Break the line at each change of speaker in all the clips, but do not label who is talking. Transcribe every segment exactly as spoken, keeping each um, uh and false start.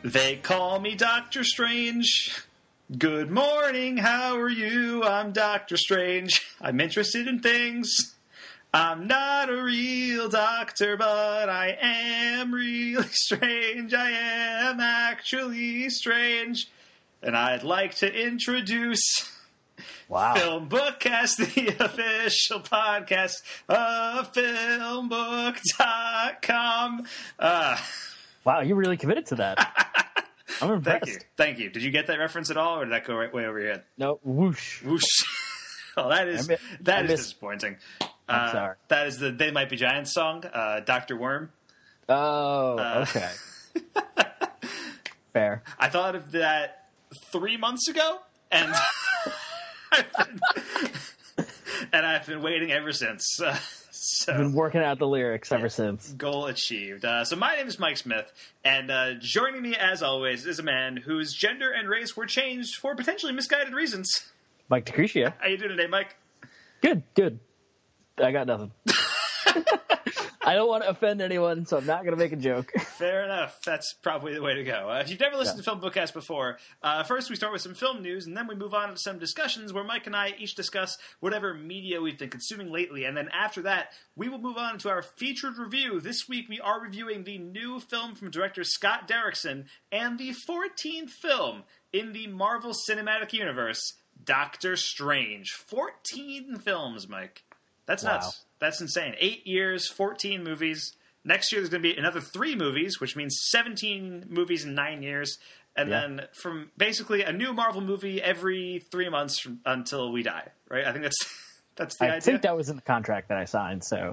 They call me Doctor Strange. Good morning, how are you? I'm Doctor Strange. I'm interested in things. I'm not a real doctor, but I am really strange. I am actually strange. And I'd like to introduce
wow.
Film Bookcast, the official podcast of filmbook dot com. Uh,
wow, you really committed to that. I'm impressed.
Thank you. Thank you. Did you get that reference at all, or did that go right way over your head?
No, whoosh.
Whoosh. Well, that is
miss,
that is
miss,
disappointing.
I'm
uh,
sorry.
That is the They Might Be Giants song, uh, Doctor Worm.
Oh,
uh,
okay. Fair.
I thought of that three months ago, and I've been, and I've been waiting ever since. Uh, so,
I've been working out the lyrics ever
yeah,
since.
Goal achieved. Uh, so my name is Mike Smith, and uh, joining me, as always, is a man whose gender and race were changed for potentially misguided reasons.
Mike DeCrucia.
How you doing today, Mike?
Good, good. I got nothing. I don't want to offend anyone, so I'm not going to make a joke.
Fair enough. That's probably the way to go. Uh, if you've never listened
yeah.
to Film Bookcast before, uh, first we start with some film news, and then we move on to some discussions where Mike and I each discuss whatever media we've been consuming lately. And then after that, we will move on to our featured review. This week we are reviewing the new film from director Scott Derrickson and the fourteenth film in the Marvel Cinematic Universe, Doctor Strange. fourteen films, Mike. That's nuts.
Wow.
That's insane. Eight years, fourteen movies. Next year there's going to be another three movies, which means seventeen movies in nine years. And
yeah.
then from basically a new Marvel movie every three months from, until we die, right? I think that's that's the
I
idea.
I think that was in the contract that I signed, so.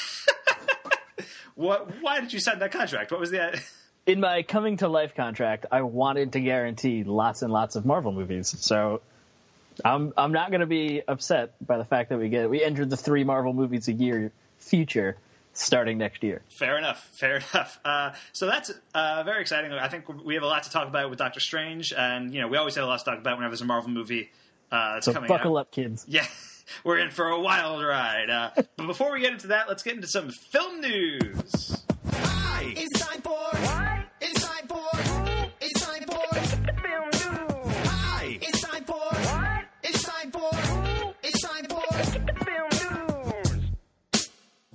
What? Why did you sign that contract? What was the...
In my coming to life contract, I wanted to guarantee lots and lots of Marvel movies, so... I'm I'm not going to be upset by the fact that we get we entered the three Marvel movies a year future starting next year.
Fair enough. Fair enough. Uh, so that's uh, very exciting. I think we have a lot to talk about with Doctor Strange, and you know we always have a lot to talk about whenever there's a Marvel movie uh, that's
so
coming
buckle
out.
up, kids.
Yeah, we're in for a wild ride. Uh, but before we get into that, let's get into some film news.
Hi, it's time for what? It's time for it's time for film news. Hi, it's time for what? It's time for it's time for film news.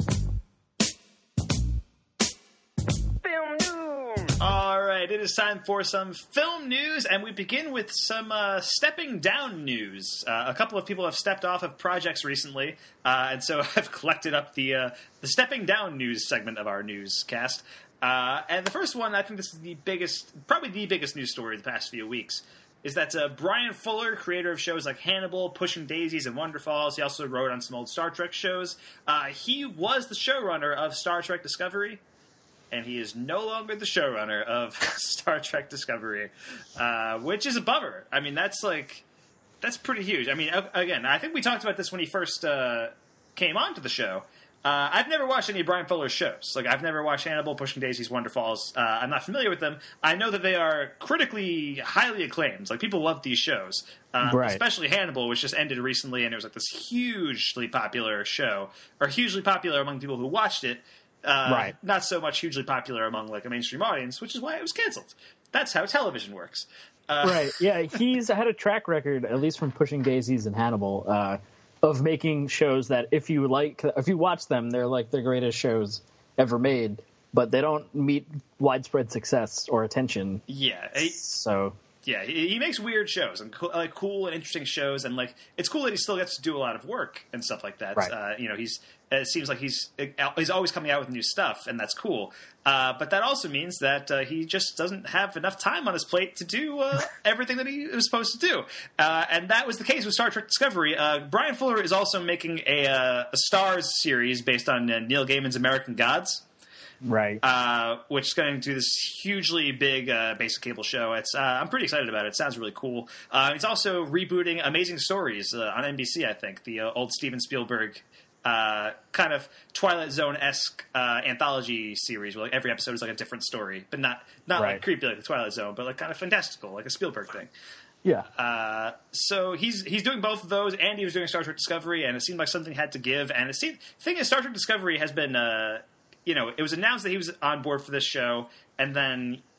Film news.
All right, it is time for some film news, and we begin with some uh, stepping down news. Uh, a couple of people have stepped off of projects recently, uh, and so I've collected up the uh, the stepping down news segment of our newscast. Uh, and the first one, I think this is the biggest, probably the biggest news story of the past few weeks, is that uh, Brian Fuller, creator of shows like Hannibal, Pushing Daisies, and Wonder Falls, he also wrote on some old Star Trek shows. Uh, he was the showrunner of Star Trek Discovery, and he is no longer the showrunner of Star Trek Discovery, uh, which is a bummer. I mean, that's like, that's pretty huge. I mean, again, I think we talked about this when he first uh, came onto the show. Uh, I've never watched any of Brian Fuller's shows. Like, I've never watched Hannibal, Pushing Daisies, Wonder Falls. Uh, I'm not familiar with them. I know that they are critically highly acclaimed. Like, people love these shows. Um,
right.
Especially Hannibal, which just ended recently, and it was like this hugely popular show, or hugely popular among people who watched it. Uh,
right.
Not so much hugely popular among, like, a mainstream audience, which is why it was canceled. That's how television works. Uh,
right. Yeah, he's had a track record, at least from Pushing Daisies and Hannibal, uh, of making shows that if you like, if you watch them, they're like the greatest shows ever made, but they don't meet widespread success or attention.
Yeah. He,
so
yeah, he, he makes weird shows and co- like cool and interesting shows, and like it's cool that he still gets to do a lot of work and stuff like that.
Right.
Uh, you know, he's it seems like he's he's always coming out with new stuff, and that's cool. Uh, but that also means that uh, he just doesn't have enough time on his plate to do uh, everything that he was supposed to do. Uh, and that was the case with Star Trek Discovery. Uh, Brian Fuller is also making a, uh, a Stars series based on uh, Neil Gaiman's American Gods.
Right.
Uh, which is going to do this hugely big uh, basic cable show. It's uh, I'm pretty excited about it. It sounds really cool. Uh, it's also rebooting Amazing Stories uh, on N B C, I think, the uh, old Steven Spielberg uh, kind of Twilight Zone-esque uh, anthology series where like every episode is like a different story, but not not
right.
like creepy like the Twilight Zone, but like kind of fantastical, like a Spielberg thing.
Yeah.
Uh, so he's he's doing both of those, and he was doing Star Trek Discovery, and it seemed like something had to give. And it seemed, the thing is, Star Trek Discovery has been, uh, you know, it was announced that he was on board for this show, and then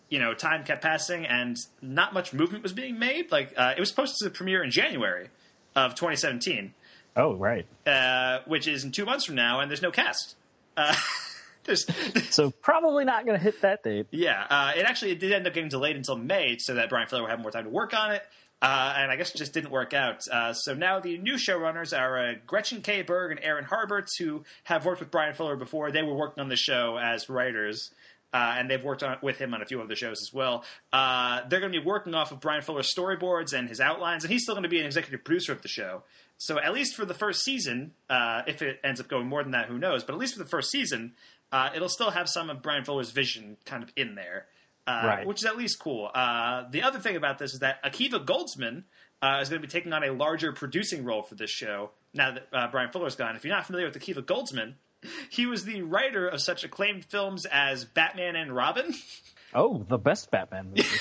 you know, time kept passing and not much movement was being made. Like, uh, it was supposed to premiere in January of twenty seventeen.
Oh, right.
Uh, which is in two months from now, and there's no cast. Uh, there's,
So probably not going to hit that date.
yeah, uh, it actually it did end up getting delayed until May so that Brian Fuller would have more time to work on it. Uh, and I guess it just didn't work out. Uh, so now the new showrunners are uh, Gretchen K. Berg and Aaron Harberts, who have worked with Brian Fuller before. They were working on the show as writers, uh, and they've worked on, with him on a few other shows as well. Uh, they're going to be working off of Brian Fuller's storyboards and his outlines, and he's still going to be an executive producer of the show. So at least for the first season, uh, if it ends up going more than that, who knows? But at least for the first season, uh, it'll still have some of Brian Fuller's vision kind of in there. Uh,
Right.
Which is at least cool. Uh, the other thing about this is that Akiva Goldsman uh, is going to be taking on a larger producing role for this show now that uh, Brian Fuller's gone. If you're not familiar with Akiva Goldsman, he was the writer of such acclaimed films as Batman and Robin.
Oh, the best Batman movie.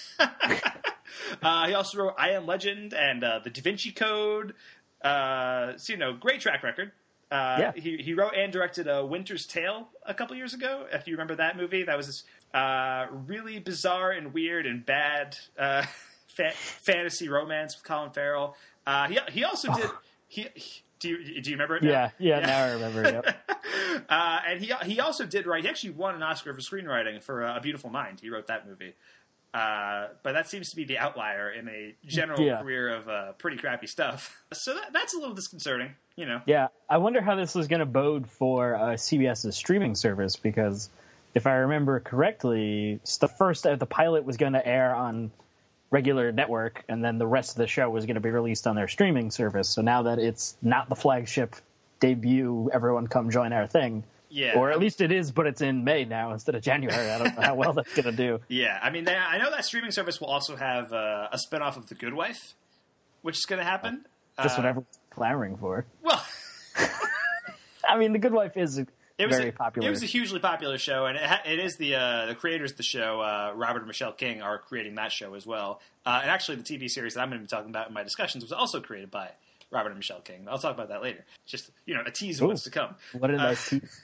uh, he also wrote I Am Legend and uh, The Da Vinci Code. Uh, so, you know, great track record. Uh,
Yeah.
he, he wrote and directed uh, Winter's Tale a couple years ago, if you remember that movie. That was this uh, really bizarre and weird and bad uh, fa- fantasy romance with Colin Farrell. Uh, he he also did... He, he do you do you remember it now?
Yeah, yeah, now I remember. Yep.
uh, and he he also did write... He actually won an Oscar for screenwriting for uh, A Beautiful Mind. He wrote that movie. Uh, but that seems to be the outlier in a general
Yeah.
career of uh, pretty crappy stuff. So that, that's a little disconcerting, you know.
Yeah, I wonder how this is going to bode for uh, CBS's streaming service, because if I remember correctly, s- the first uh, the pilot was going to air on regular network, and then the rest of the show was going to be released on their streaming service. So now that it's not the flagship debut, everyone come join our thing.
Yeah.
Or at least it is, but it's in May now instead of January. I don't know how well that's going to do.
Yeah, I mean, they, I know that streaming service will also have uh, a spinoff of The Good Wife, which is going to happen.
Just
Uh,
what everyone's clamoring for.
Well,
I mean, The Good Wife is
it was
very
a,
popular.
It was a hugely popular show, and it, ha- it is the uh, the creators of the show, uh, Robert and Michelle King, are creating that show as well. Uh, and actually, the T V series that I'm going to be talking about in my discussions was also created by Robert and Michelle King. I'll talk about that later. Just, you know, a tease of
Ooh.
what's to come.
What a
Uh,
nice tease.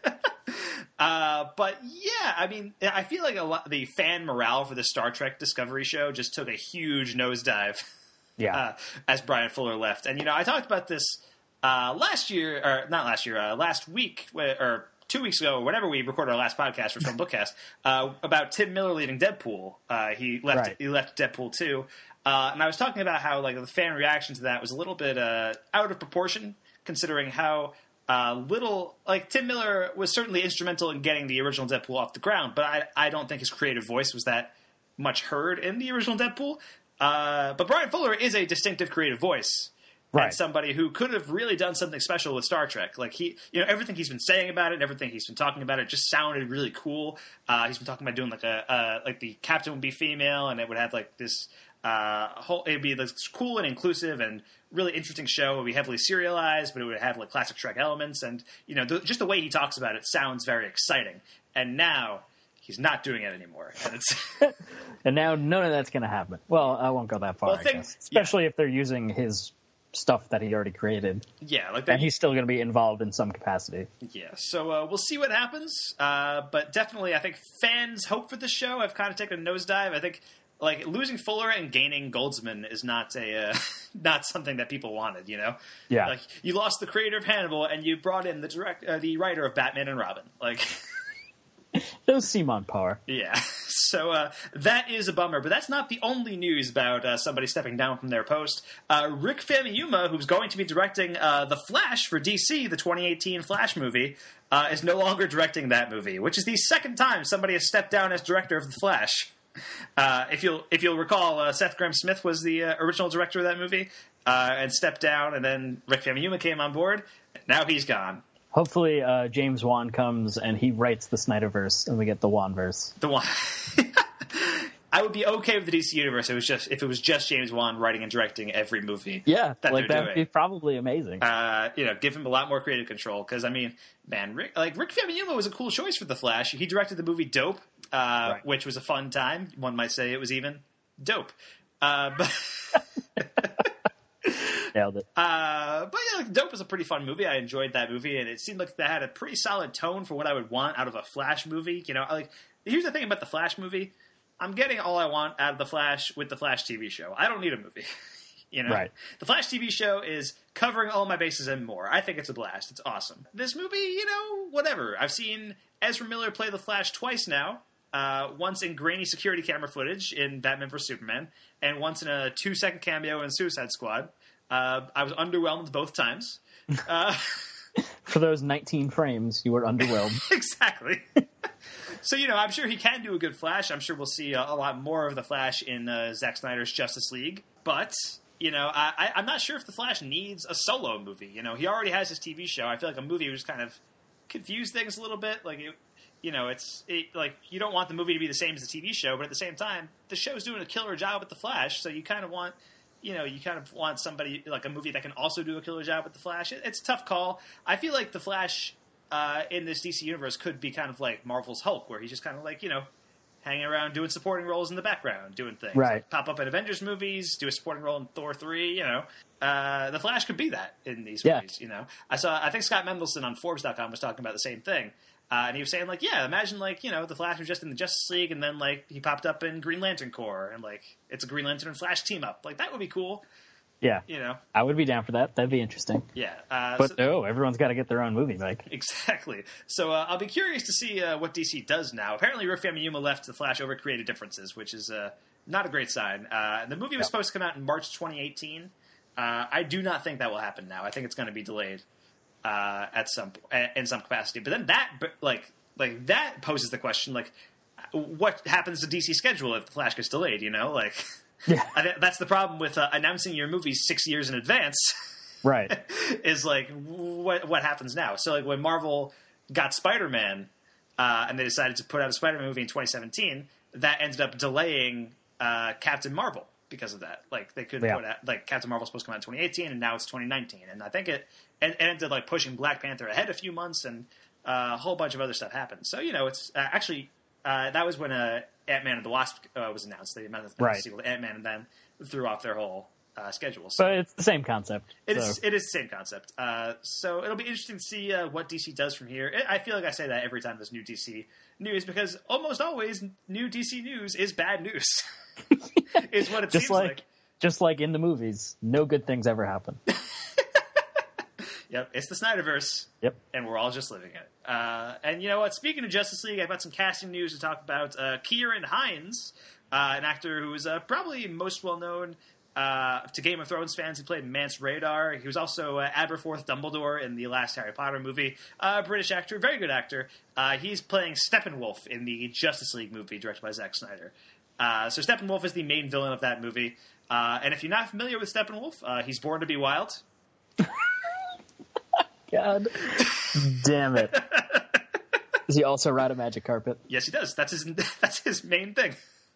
Uh, but yeah, I mean, I feel like a lot, the fan morale for the Star Trek Discovery show just took a huge nosedive
Yeah.
uh, as Brian Fuller left. And, you know, I talked about this uh, last year, or not last year, uh, last week, wh- or two weeks ago, whenever we recorded our last podcast for Film Bookcast, uh, about Tim Miller leaving Deadpool. Uh, he left.
Right.
He left Deadpool two, uh, and I was talking about how like the fan reaction to that was a little bit uh, out of proportion, considering how uh, little like Tim Miller was certainly instrumental in getting the original Deadpool off the ground, but I, I don't think his creative voice was that much heard in the original Deadpool. Uh, but Brian Fuller is a distinctive creative voice.
Right.
And somebody who could have really done something special with Star Trek. Like, he, you know, everything he's been saying about it and everything he's been talking about it just sounded really cool. Uh, he's been talking about doing like a, uh, like the captain would be female and it would have like this, uh, whole, it'd be this cool and inclusive and really interesting show. It would be heavily serialized, but it would have like classic Trek elements. And, you know, the, just the way he talks about it sounds very exciting. And now he's not doing it anymore. And it's,
And now none of that's going to happen. Well, I won't go that far,
Well,
I
thing-
guess. Especially if they're using his stuff that he already created.
yeah, like that.
And he's still going to be involved in some capacity.
Yeah, so uh, we'll see what happens. Uh, but definitely, I think fans hope for this show. I've kind of taken a nosedive. I think like losing Fuller and gaining Goldsman is not a uh, not something that people wanted. You know,
Yeah.
like you lost the creator of Hannibal and you brought in the direct uh, the writer of Batman and Robin. Like,
No Simon Power.
yeah. So uh, that is a bummer, but that's not the only news about uh, somebody stepping down from their post. Uh, Rick Famuyiwa, who's going to be directing uh, The Flash for D C, the twenty eighteen Flash movie, uh, is no longer directing that movie, which is the second time somebody has stepped down as director of The Flash. Uh, if you'll if you'll recall, uh, Seth Grahame-Smith was the uh, original director of that movie uh, and stepped down, and then Rick Famuyiwa came on board. Now he's gone.
Hopefully uh, James Wan comes and he writes the Snyderverse and we get the Wanverse.
The one. I would be okay with the D C universe. It was just if it was just James Wan writing and directing every movie.
Yeah,
that
like
they're
that would be
doing.
probably amazing.
Uh, you know, give him a lot more creative control. Because I mean, man, Rick, like Rick Famuyiwa was a cool choice for The Flash. He directed the movie Dope, uh,
Right.
which was a fun time. One might say it was even dope. Uh, but.
Nailed it.
Uh, but yeah, like, Dope was a pretty fun movie. I enjoyed that movie, and it seemed like that had a pretty solid tone for what I would want out of a Flash movie. You know, like here's the thing about the Flash movie: I'm getting all I want out of the Flash with the Flash T V show. I don't need a movie. You know,
Right.
The Flash T V show is covering all my bases and more. I think it's a blast. It's awesome. This movie, you know, whatever. I've seen Ezra Miller play the Flash twice now. Uh, once in grainy security camera footage in Batman versus Superman, and once in a two-second cameo in Suicide Squad. Uh, I was underwhelmed both times. Uh,
For those nineteen frames, you were underwhelmed.
exactly. So, you know, I'm sure he can do a good Flash. I'm sure we'll see a, a lot more of the Flash in uh, Zack Snyder's Justice League. But, you know, I, I, I'm not sure if the Flash needs a solo movie. You know, he already has his T V show. I feel like a movie would just kind of confuse things a little bit. Like, it, you know, it's it, like you don't want the movie to be the same as the T V show, but at the same time, the show's doing a killer job with the Flash. So you kind of want, you know, you kind of want somebody like a movie that can also do a killer job with the Flash. It, it's a tough call. I feel like the Flash uh, in this D C universe could be kind of like Marvel's Hulk, where he's just kind of like, you know, hanging around doing supporting roles in the background, doing things.
Right.
Like pop up in Avengers movies, do a supporting role in Thor three. You know, uh, the Flash could be that in these
Yeah.
movies. You know, I saw. I think Scott Mendelson on Forbes dot com was talking about the same thing. Uh, and he was saying, like, yeah, imagine, like, you know, the Flash was just in the Justice League, and then, like, he popped up in Green Lantern Corps, and, like, it's a Green Lantern and Flash team-up. Like, that would be cool,
Yeah.
you know?
I would be down for that. That'd be interesting.
Yeah. Uh,
But
so-
no, everyone's got to get their own movie, Mike.
Exactly. So uh, I'll be curious to see uh, what D C does now. Apparently, Rick Famuyiwa left the Flash over creative differences, which is uh, not a great sign. Uh, the movie was
Yeah.
supposed to come out in March twenty eighteen. Uh, I do not think that will happen now. I think it's going to be delayed uh, at some in some capacity. But then that, but, like, like that poses the question, like, what happens to D C schedule if the Flash gets delayed? You know, like,
Yeah.
I think that's the problem with uh, announcing your movie six years in advance.
Right.
Is like what what happens now. So like when Marvel got Spider-Man uh, and they decided to put out a Spider-Man movie in twenty seventeen, that ended up delaying uh, Captain Marvel because of that. Like they couldn't
Yeah.
put out like Captain Marvel was supposed to come out in twenty eighteen and now it's twenty nineteen, and I think it, it ended like pushing Black Panther ahead a few months, and uh, a whole bunch of other stuff happened. So you know it's uh, actually uh, that was when uh, Ant-Man and the Wasp uh, was announced. They announced the
Right.
sequel to Ant-Man and then threw off their whole uh, schedule. So
But it's the same concept.
it
so.
is. It is the same concept. Uh, so it'll be interesting to see uh, what D C does from here. I I feel like I say that every time there's new D C news because almost always new D C news is bad news. Is what it
just
seems
like,
like.
just like in the movies, no good things ever happen.
Yep, it's the Snyderverse,
Yep.
and we're all just living it. Uh, and you know what? Speaking of Justice League, I've got some casting news to talk about. Uh, Kieran Hines, uh, an actor who is uh, probably most well known uh, to Game of Thrones fans, who played Mance Rayder. He was also uh, Aberforth Dumbledore in the last Harry Potter movie. Uh, British actor, very good actor. Uh, he's playing Steppenwolf in the Justice League movie directed by Zack Snyder. Uh, so Steppenwolf is the main villain of that movie. Uh, and if you're not familiar with Steppenwolf, uh, he's born to be wild.
God damn it. Does he also ride a magic carpet?
Yes, he does. That's his. That's his main thing.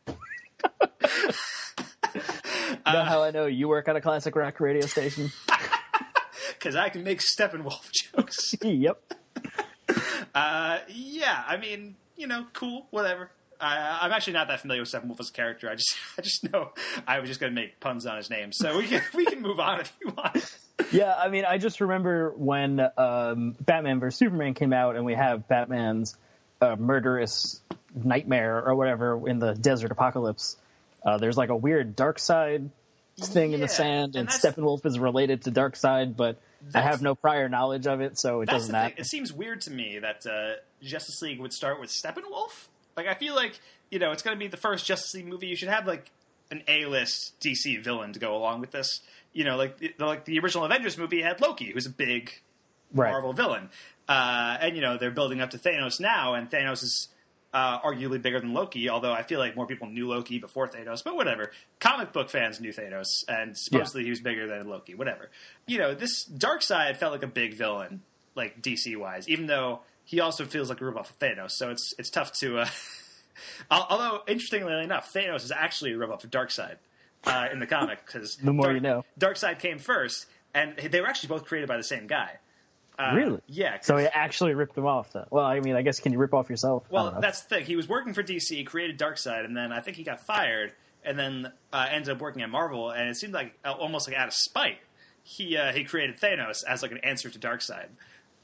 You know how I know you work at a classic rock radio station?
Because I can make Steppenwolf jokes.
Yep.
Uh, yeah, I mean, you know, cool, whatever. Uh, I'm actually not that familiar with Steppenwolf as a character. I just, I just know I was just going to make puns on his name. So we can, we can move on if you want.
Yeah, I mean, I just remember when um, Batman versus Superman came out, and we have Batman's uh, murderous nightmare or whatever in the desert apocalypse. Uh, there's like a weird dark side thing in
Yeah,
the sand,
and
and,
that's-
Steppenwolf is related to Darkseid, but I
That's-
have no prior knowledge of it, so it
That's
doesn't
the thing.
matter.
It seems weird to me that uh, Justice League would start with Steppenwolf. Like, I feel like, you know, it's going to be the first Justice League movie. You should have, like, an A-list D C villain to go along with this. You know, like, the, like the original Avengers movie had Loki, who's a big
Right.
Marvel villain. Uh, and, you know, they're building up to Thanos now, and Thanos is uh, arguably bigger than Loki, although I feel like more people knew Loki before Thanos, but whatever. Comic book fans knew Thanos, and supposedly he was bigger than Loki, whatever. You know, this Darkseid felt like a big villain, like, D C-wise, even though he also feels like a ripoff of Thanos, so it's it's tough to... Uh, although, interestingly enough, Thanos is actually a ripoff of Darkseid uh, in the comic, because
The more you know.
Darkseid came first, and they were actually both created by the same guy. Uh,
Really?
Yeah.
So he actually ripped them off, then. Well, I mean, I guess, can you rip off yourself? I don't
Well,
know.
that's the thing. He was working for D C, created Darkseid, and then I think he got fired, and then uh, ended up working at Marvel. And it seemed like uh, almost like out of spite, he uh, he created Thanos as like an answer to Darkseid.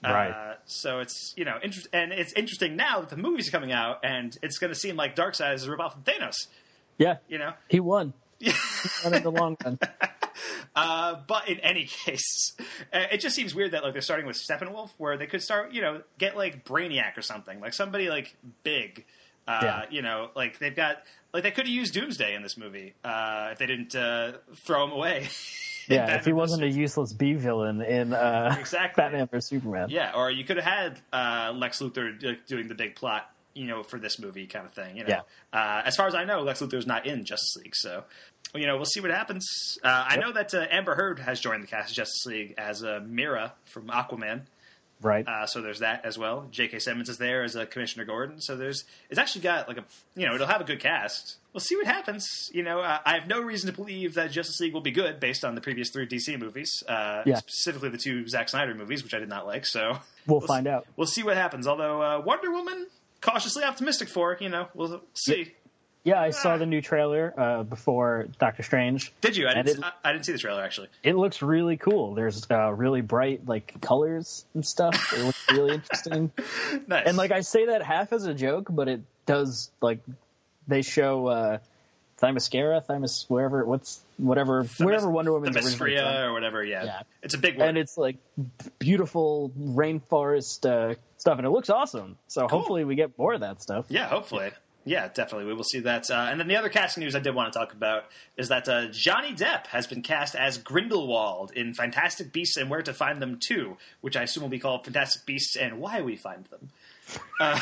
Right.
Uh, so it's, you know, inter- and it's interesting now that the movie's coming out, and it's going to seem like Darkseid is a ripoff of Thanos.
Yeah.
You know?
He won. He won in the long run.
Uh, but in any case, uh, it just seems weird that like they're starting with Steppenwolf, where they could start, you know, get like Brainiac or something, like somebody like big. Uh,
Yeah.
You know, like they've got like they could have used Doomsday in this movie uh, if they didn't uh, throw him away. in
Yeah, if he
Batman
wasn't a
versus-
useless B villain in uh,
Exactly.
Batman versus Superman.
Yeah, or you could have had uh, Lex Luthor d- doing the big plot, you know, for this movie kind of thing. You know,
Yeah.
uh, as far as I know, Lex Luthor's not in Justice League, so you know we'll see what happens. Uh, I
Yep.
know that uh, Amber Heard has joined the cast of Justice League as uh, Mira from Aquaman,
Right.
uh, so there's that as well. J K. Simmons is there as uh, Commissioner Gordon, so there's it's actually got like a you know it'll have a good cast. We'll see what happens. You know, uh, I have no reason to believe that Justice League will be good based on the previous three D C movies, uh,
Yeah.
specifically the two Zack Snyder movies, which I did not like. So
We'll
s-
find out.
We'll see what happens. Although uh, Wonder Woman, cautiously optimistic for. You know, we'll see.
Yeah, I saw the new trailer uh, before Doctor Strange.
Did you? I
And
didn't.
it-
I, I didn't see the trailer actually.
It looks really cool. There's uh, really bright like colors and stuff. It looks really interesting.
Nice.
And like I say that half as a joke, but it does like they show uh, Themyscira, Thymus, wherever, what's whatever,
The
wherever
Mys-
Wonder Woman's
the
originally
Mysteria
from.
or whatever. Yeah.
Yeah.
It's a big word.
And it's like beautiful rainforest uh, stuff, and it looks awesome. So
Cool.
hopefully we get more of that stuff.
Yeah, hopefully. Yeah, definitely. We will see that. Uh, and then the other casting news I did want to talk about is that uh, Johnny Depp has been cast as Grindelwald in Fantastic Beasts and Where to Find Them two, which I assume will be called Fantastic Beasts and Why We Find Them. Uh,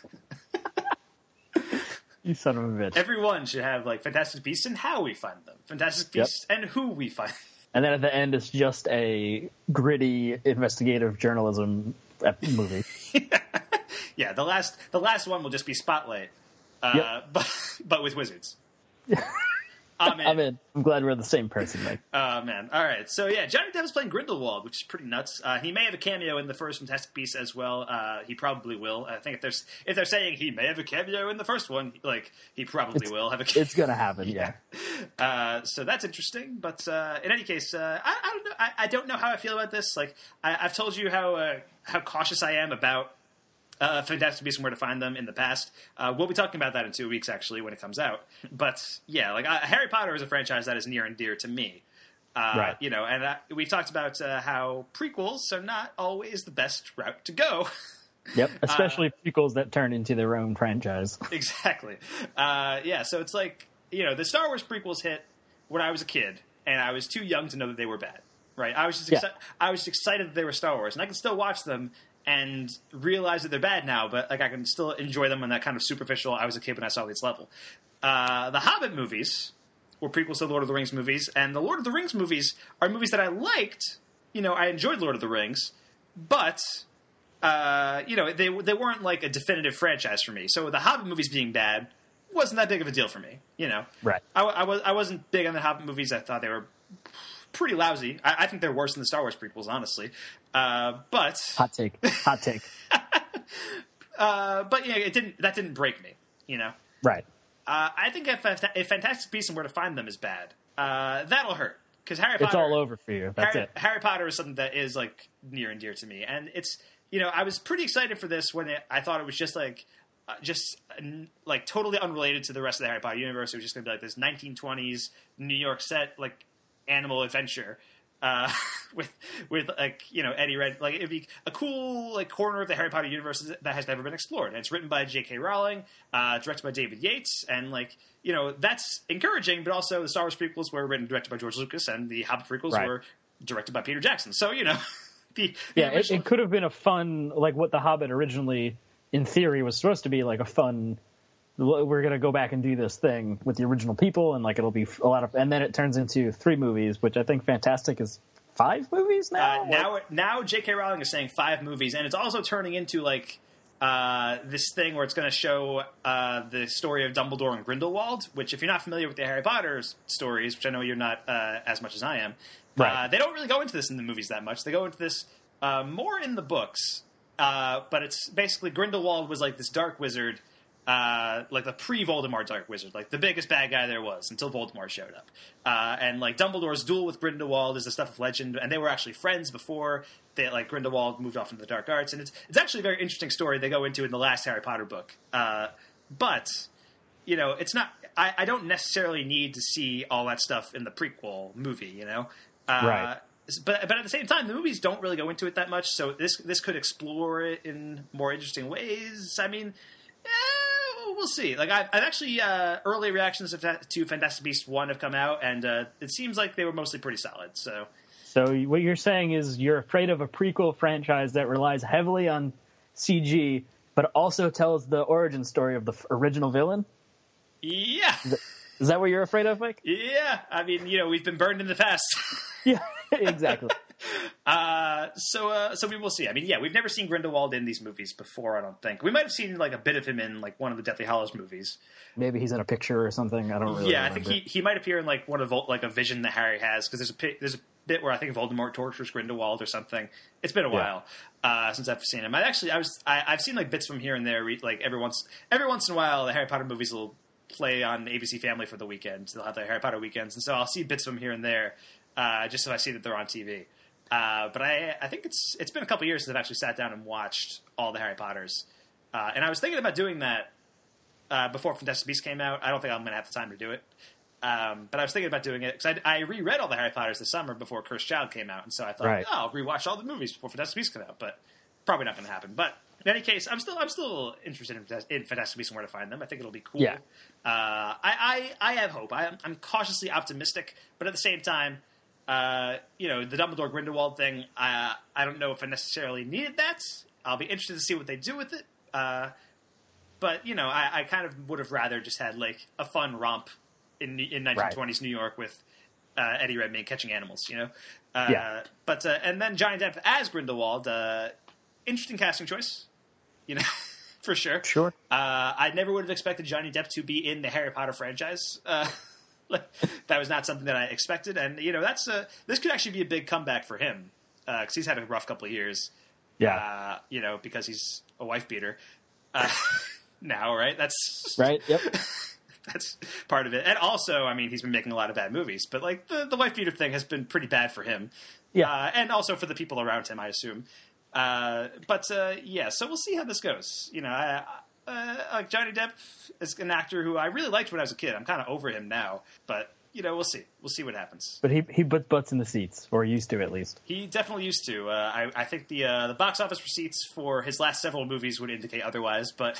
You son of a bitch.
everyone should have like Fantastic Beasts and How We Find Them, Fantastic
Yep.
Beasts and Who We Find Them.
And then at the end, it's just a gritty investigative journalism ep- movie.
Yeah, the last the last one will just be Spotlight, uh,
Yep.
but but with wizards. I'm in.
I'm in. I'm glad we're the same person, Mike.
Oh, man. All right. So, yeah, Johnny Depp is playing Grindelwald, which is pretty nuts. Uh, he may have a cameo in the first Fantastic Beasts as well. Uh, he probably will. I think if, there's, if they're saying he may have a cameo in the first one, like, he probably
It's-
will have a cameo.
It's gonna happen, yeah.
Uh, so that's interesting. But uh, in any case, uh, I, I don't know. I, I don't know how I feel about this. Like, I, I've told you how uh, how cautious I am about uh, Fantastic Beasts and Where to Find Them in the past. Uh, we'll be talking about that in two weeks, actually, when it comes out. But yeah, like uh, Harry Potter is a franchise that is near and dear to me. Uh,
Right.
You know, and uh, we've talked about uh, how prequels are not always the best route to go.
Yep. Especially prequels that turn into their own franchise.
Exactly. Uh, yeah, so it's like, you know, the Star Wars prequels hit when I was a kid, and I was too young to know that they were bad. Right? I was just
Yeah.
exci- I was just excited that they were Star Wars, and I can still watch them and realize that they're bad now, but like I can still enjoy them on that kind of superficial I was a kid when I saw these level. Uh, the Hobbit movies were prequels to the Lord of the Rings movies, and the Lord of the Rings movies are movies that I liked. You know, I enjoyed Lord of the Rings, but uh, you know, they they weren't like a definitive franchise for me. So the Hobbit movies being bad wasn't that big of a deal for me. You know,
Right.
I, I was I wasn't big on the Hobbit movies. I thought they were pretty lousy. I, I think they're worse than the Star Wars prequels, honestly. Uh, but
Hot take. Hot take.
uh, but yeah, it didn't. That didn't break me. You know,
Right.
uh, I think if, if Fantastic Beasts and Where to Find Them is bad, uh, that'll hurt because Harry Potter.
It's all over for you. That's
Harry,
it.
Harry Potter is something that is like near and dear to me, and it's you know I was pretty excited for this when it, I thought it was just like uh, just uh, like totally unrelated to the rest of the Harry Potter universe. It was just going to be like this nineteen twenties New York set like animal adventure. Uh, with with like you know Eddie Red, like it'd be a cool like corner of the Harry Potter universe that has never been explored. And it's written by J K. Rowling, uh, directed by David Yates, and like you know that's encouraging. But also the Star Wars prequels were written and directed by George Lucas, and the Hobbit prequels
Right.
were directed by Peter Jackson. So you know the, the
Yeah, it,
original-
it could have been a fun, like what The Hobbit originally, in theory, was supposed to be like a fun. We're gonna go back and do this thing with the original people, and like it'll be a lot of, and then it turns into three movies, which I think Fantastic is five movies now.
Uh, now, now J K. Rowling is saying five movies, and it's also turning into like uh, this thing where it's going to show uh, the story of Dumbledore and Grindelwald. Which, if you're not familiar with the Harry Potter stories, which I know you're not uh, as much as I am,
Right.
uh, they don't really go into this in the movies that much. They go into this uh, more in the books, uh, but it's basically Grindelwald was like this dark wizard Uh, like the pre-Voldemort Dark Wizard, like the biggest bad guy there was until Voldemort showed up. Uh, and like Dumbledore's duel with Grindelwald is the stuff of legend, and they were actually friends before they, like Grindelwald moved off into the dark arts. And it's it's actually a very interesting story they go into in the last Harry Potter book. Uh, but you know, it's not. I, I don't necessarily need to see all that stuff in the prequel movie. You know, uh,
Right.
But but at the same time, the movies don't really go into it that much. So this this could explore it in more interesting ways. I mean. Eh, we'll see. Like I've, I've actually uh, early reactions to, to Fantastic Beasts one have come out, and uh, it seems like they were mostly pretty solid. So,
So what you're saying is you're afraid of a prequel franchise that relies heavily on C G, but also tells the origin story of the f- original villain?
yeah,
Is that what you're afraid of, Mike?
yeah. I mean, you know, we've been burned in the past.
Yeah, exactly.
uh, so uh, so we will see. I mean, yeah, we've never seen Grindelwald in these movies before. I don't think we might have seen like a bit of him in like one of the Deathly Hallows movies.
Maybe he's in a picture or something. I don't really
Yeah,
remember.
I think he, he might appear in like one of Vol- like a vision that Harry has, because there's a pi- there's a bit where I think Voldemort tortures Grindelwald or something. It's been a
Yeah.
while uh, since I've seen him. I actually I was I, I've seen like bits from here and there. re- Like every once every once in a while, the Harry Potter movies will play on A B C Family for the weekend. They'll have their Harry Potter weekends, and so I'll see bits from here and there, uh, just if I see that they're on T V. Uh, but I I think it's it's been a couple years since I've actually sat down and watched all the Harry Potters, uh, and I was thinking about doing that. Uh, before Fantastic Beasts came out. I don't think I'm going to have the time to do it. Um, but I was thinking about doing it because I, I reread all the Harry Potters this summer before Cursed Child came out. And so I thought,
Right.
oh, I'll rewatch all the movies before Fantastic Beasts come out. But probably not going to happen. But in any case, I'm still I'm still interested in, in Fantastic Beasts and where to find them. I think it'll be cool.
Yeah.
Uh, I, I, I have hope. I, I'm cautiously optimistic. But at the same time, uh, you know, the Dumbledore Grindelwald thing, I, I don't know if I necessarily needed that. I'll be interested to see what they do with it. Uh, But, you know, I, I kind of would have rather just had, like, a fun romp in in nineteen twenties New York with uh, Eddie Redmayne catching animals, you know? Uh,
Yeah.
But, uh, and then Johnny Depp as Grindelwald, uh, interesting casting choice, you know, for sure.
Sure.
Uh, I never would have expected Johnny Depp to be in the Harry Potter franchise. Uh, like, that was not something that I expected. And, you know, that's uh, this could actually be a big comeback for him, because he's had a rough couple of years.
Yeah.
Uh, you know, because he's a wife beater. Uh, now, right? That's
Right? Yep.
that's part of it. And also, I mean, he's been making a lot of bad movies, but like the, the wife beater thing has been pretty bad for him.
Yeah.
Uh, and also for the people around him, I assume. Uh, but uh, yeah, so we'll see how this goes. You know, I, uh, like Johnny Depp is an actor who I really liked when I was a kid. I'm kind of over him now, but you know, we'll see. We'll see what happens.
But he he puts butts in the seats, or used to at least.
He definitely used to. Uh, I, I think the uh, the box office receipts for his last several movies would indicate otherwise, but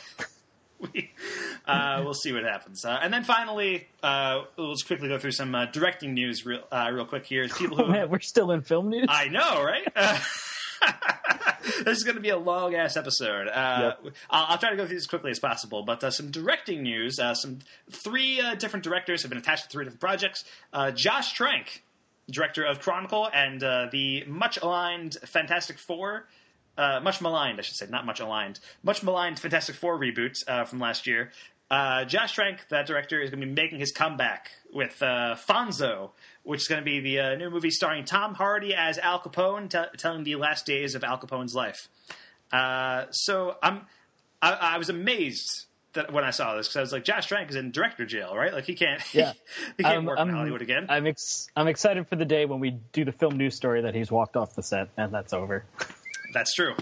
we, uh, we'll see what happens. Uh, and then finally, uh, we'll just quickly go through some uh, directing news real, uh, real quick here. People who
Oh, man, we're still in film news?
I know, right? Uh, this is going to be a long ass episode. Uh,
Yep.
I'll, I'll try to go through this as quickly as possible. But uh, some directing news. Uh, some three uh, different directors have been attached to three different projects. Uh, Josh Trank, director of Chronicle and uh, the much aligned Fantastic Four. Uh, much maligned, I should say, not much aligned. Much maligned Fantastic Four reboot uh, from last year. Uh, Josh Trank, that director, is going to be making his comeback with uh, Fonzo, which is going to be the uh, new movie starring Tom Hardy as Al Capone, t- telling the last days of Al Capone's life. Uh, so I'm, I, I was amazed that when I saw this because I was like, Josh Trank is in director jail, right? Like he can't,
Yeah.
he can't
I'm-
work
I'm-
in Hollywood again.
I'm ex- I'm excited for the day when we do the film news story that he's walked off the set, and that's over.
That's true.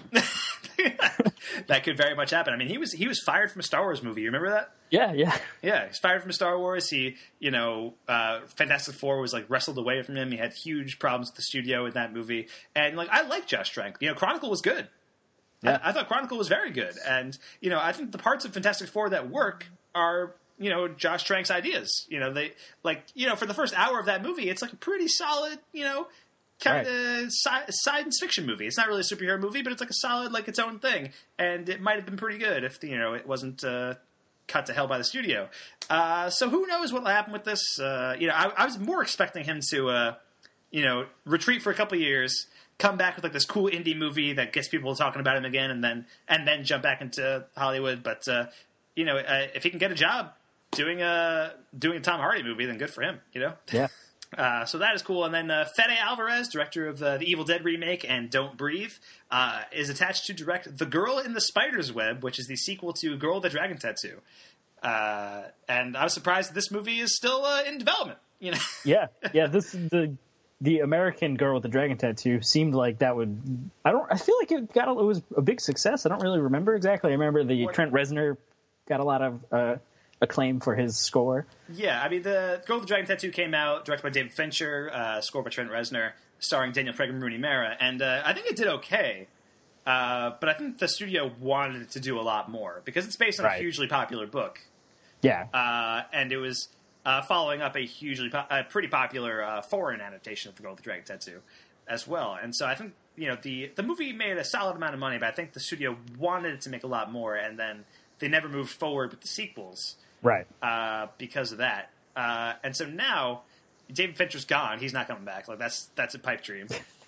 That could very much happen. I mean, he was he was fired from a Star Wars movie. You remember that?
Yeah, yeah.
Yeah, he's fired from Star Wars. He, you know, uh, Fantastic Four was like wrestled away from him. He had huge problems with the studio in that movie. And like, I like Josh Trank. You know, Chronicle was good.
Yeah.
I, I thought Chronicle was very good. And you know, I think the parts of Fantastic Four that work are, you know, Josh Trank's ideas. You know, they like, you know, for the first hour of that movie, it's like a pretty solid, you know, kind of sci- science fiction movie. It's not really a superhero movie, but it's like a solid, like its own thing. And it might have been pretty good if, you know, it wasn't uh, cut to hell by the studio. Uh, so who knows what will happen with this? Uh, you know, I, I was more expecting him to, uh, you know, retreat for a couple years, come back with like this cool indie movie that gets people talking about him again, and then and then jump back into Hollywood. But uh, you know, uh, if he can get a job doing a doing a Tom Hardy movie, then good for him. You know.
Yeah.
Uh, so that is cool. And then uh, Fede Alvarez, director of uh, the Evil Dead remake and Don't Breathe, uh, is attached to direct The Girl in the Spider's Web, which is the sequel to Girl with the Dragon Tattoo. Uh, and I was surprised that this movie is still uh, in development. You know?
Yeah, yeah. This the the American Girl with the Dragon Tattoo seemed like that would. I don't. I feel like it got. A, it was a big success. I don't really remember exactly. I remember the
What?
Trent Reznor got a lot of uh, acclaim for his score.
Yeah, I mean, the Girl with the Dragon Tattoo came out, directed by David Fincher, uh, scored by Trent Reznor, starring Daniel Craig and Rooney Mara, and uh, I think it did okay. Uh, but I think the studio wanted it to do a lot more because it's based on
Right.
a hugely popular book.
Yeah,
Uh, and it was uh, following up a hugely, po- a pretty popular uh, foreign adaptation of The Girl with the Dragon Tattoo as well. And so I think, you know, the, the movie made a solid amount of money, but I think the studio wanted it to make a lot more, and then they never moved forward with the sequels
right.
uh, because of that. Uh, and so now, David Fincher's gone. He's not coming back. Like, that's that's a pipe dream.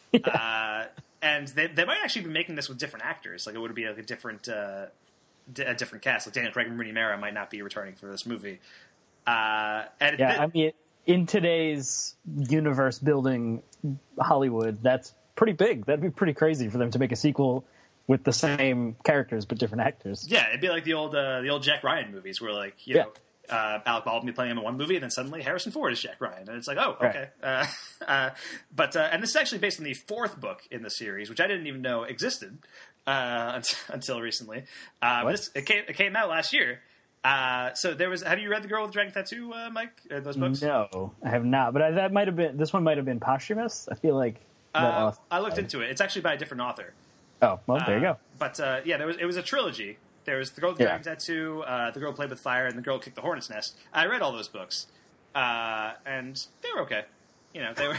uh, and they, they might actually be making this with different actors. Like, it would be like a different... Uh, a different cast. Like Daniel Craig and Rooney Mara might not be returning for this movie. Uh, and
Yeah,
it,
I mean, in today's universe building Hollywood, that's pretty big. That'd be pretty crazy for them to make a sequel with the same characters but different actors.
yeah, it'd be like the old uh, the old Jack Ryan movies, where like you
Yeah.
know uh, Alec Baldwin be playing him in one movie, and then suddenly Harrison Ford is Jack Ryan, and it's like, oh, okay.
Right.
Uh, uh, but uh, and this is actually based on the fourth book in the series, which I didn't even know existed uh, until recently. Uh, but
What?
this, it came it came out last year. Uh, so there was. Have you read The Girl with the Dragon Tattoo, uh, Mike? Uh, those books?
No, I have not. But I, that might have been. This one might have been posthumous. I feel like. That
Uh,
author-
I looked into it. It's actually by a different author.
Oh, well, there you
Uh,
go.
But uh, yeah, there was it was a trilogy. There was The Girl with the
Yeah.
Dragon Tattoo, uh, The Girl Played with Fire, and The Girl Kicked the Hornet's Nest. I read all those books, uh, and they were okay. You know, they were.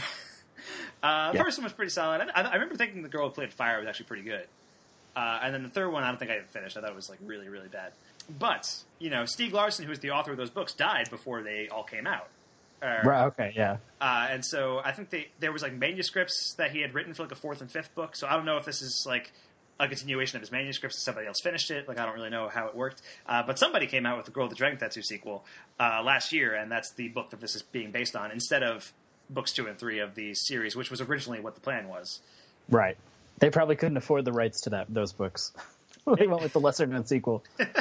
uh, the
Yeah.
first one was pretty solid. I, I remember thinking The Girl Who Played with Fire was actually pretty good. Uh, and then the third one, I don't think I even finished. I thought it was like really, really bad. But you know, Stieg Larsson, who was the author of those books, died before they all came out. Uh,
Right, okay, yeah.
uh, and so I think they, there was like manuscripts that he had written for like a fourth and fifth book. So I don't know if this is like a continuation of his manuscripts and somebody else finished it. Like I don't really know how it worked. Uh, but somebody came out with the Girl with the Dragon Tattoo sequel uh, last year, and that's the book that this is being based on instead of books two and three of the series, which was originally what the plan was.
Right. They probably couldn't afford the rights to that those books. They went with the lesser known sequel.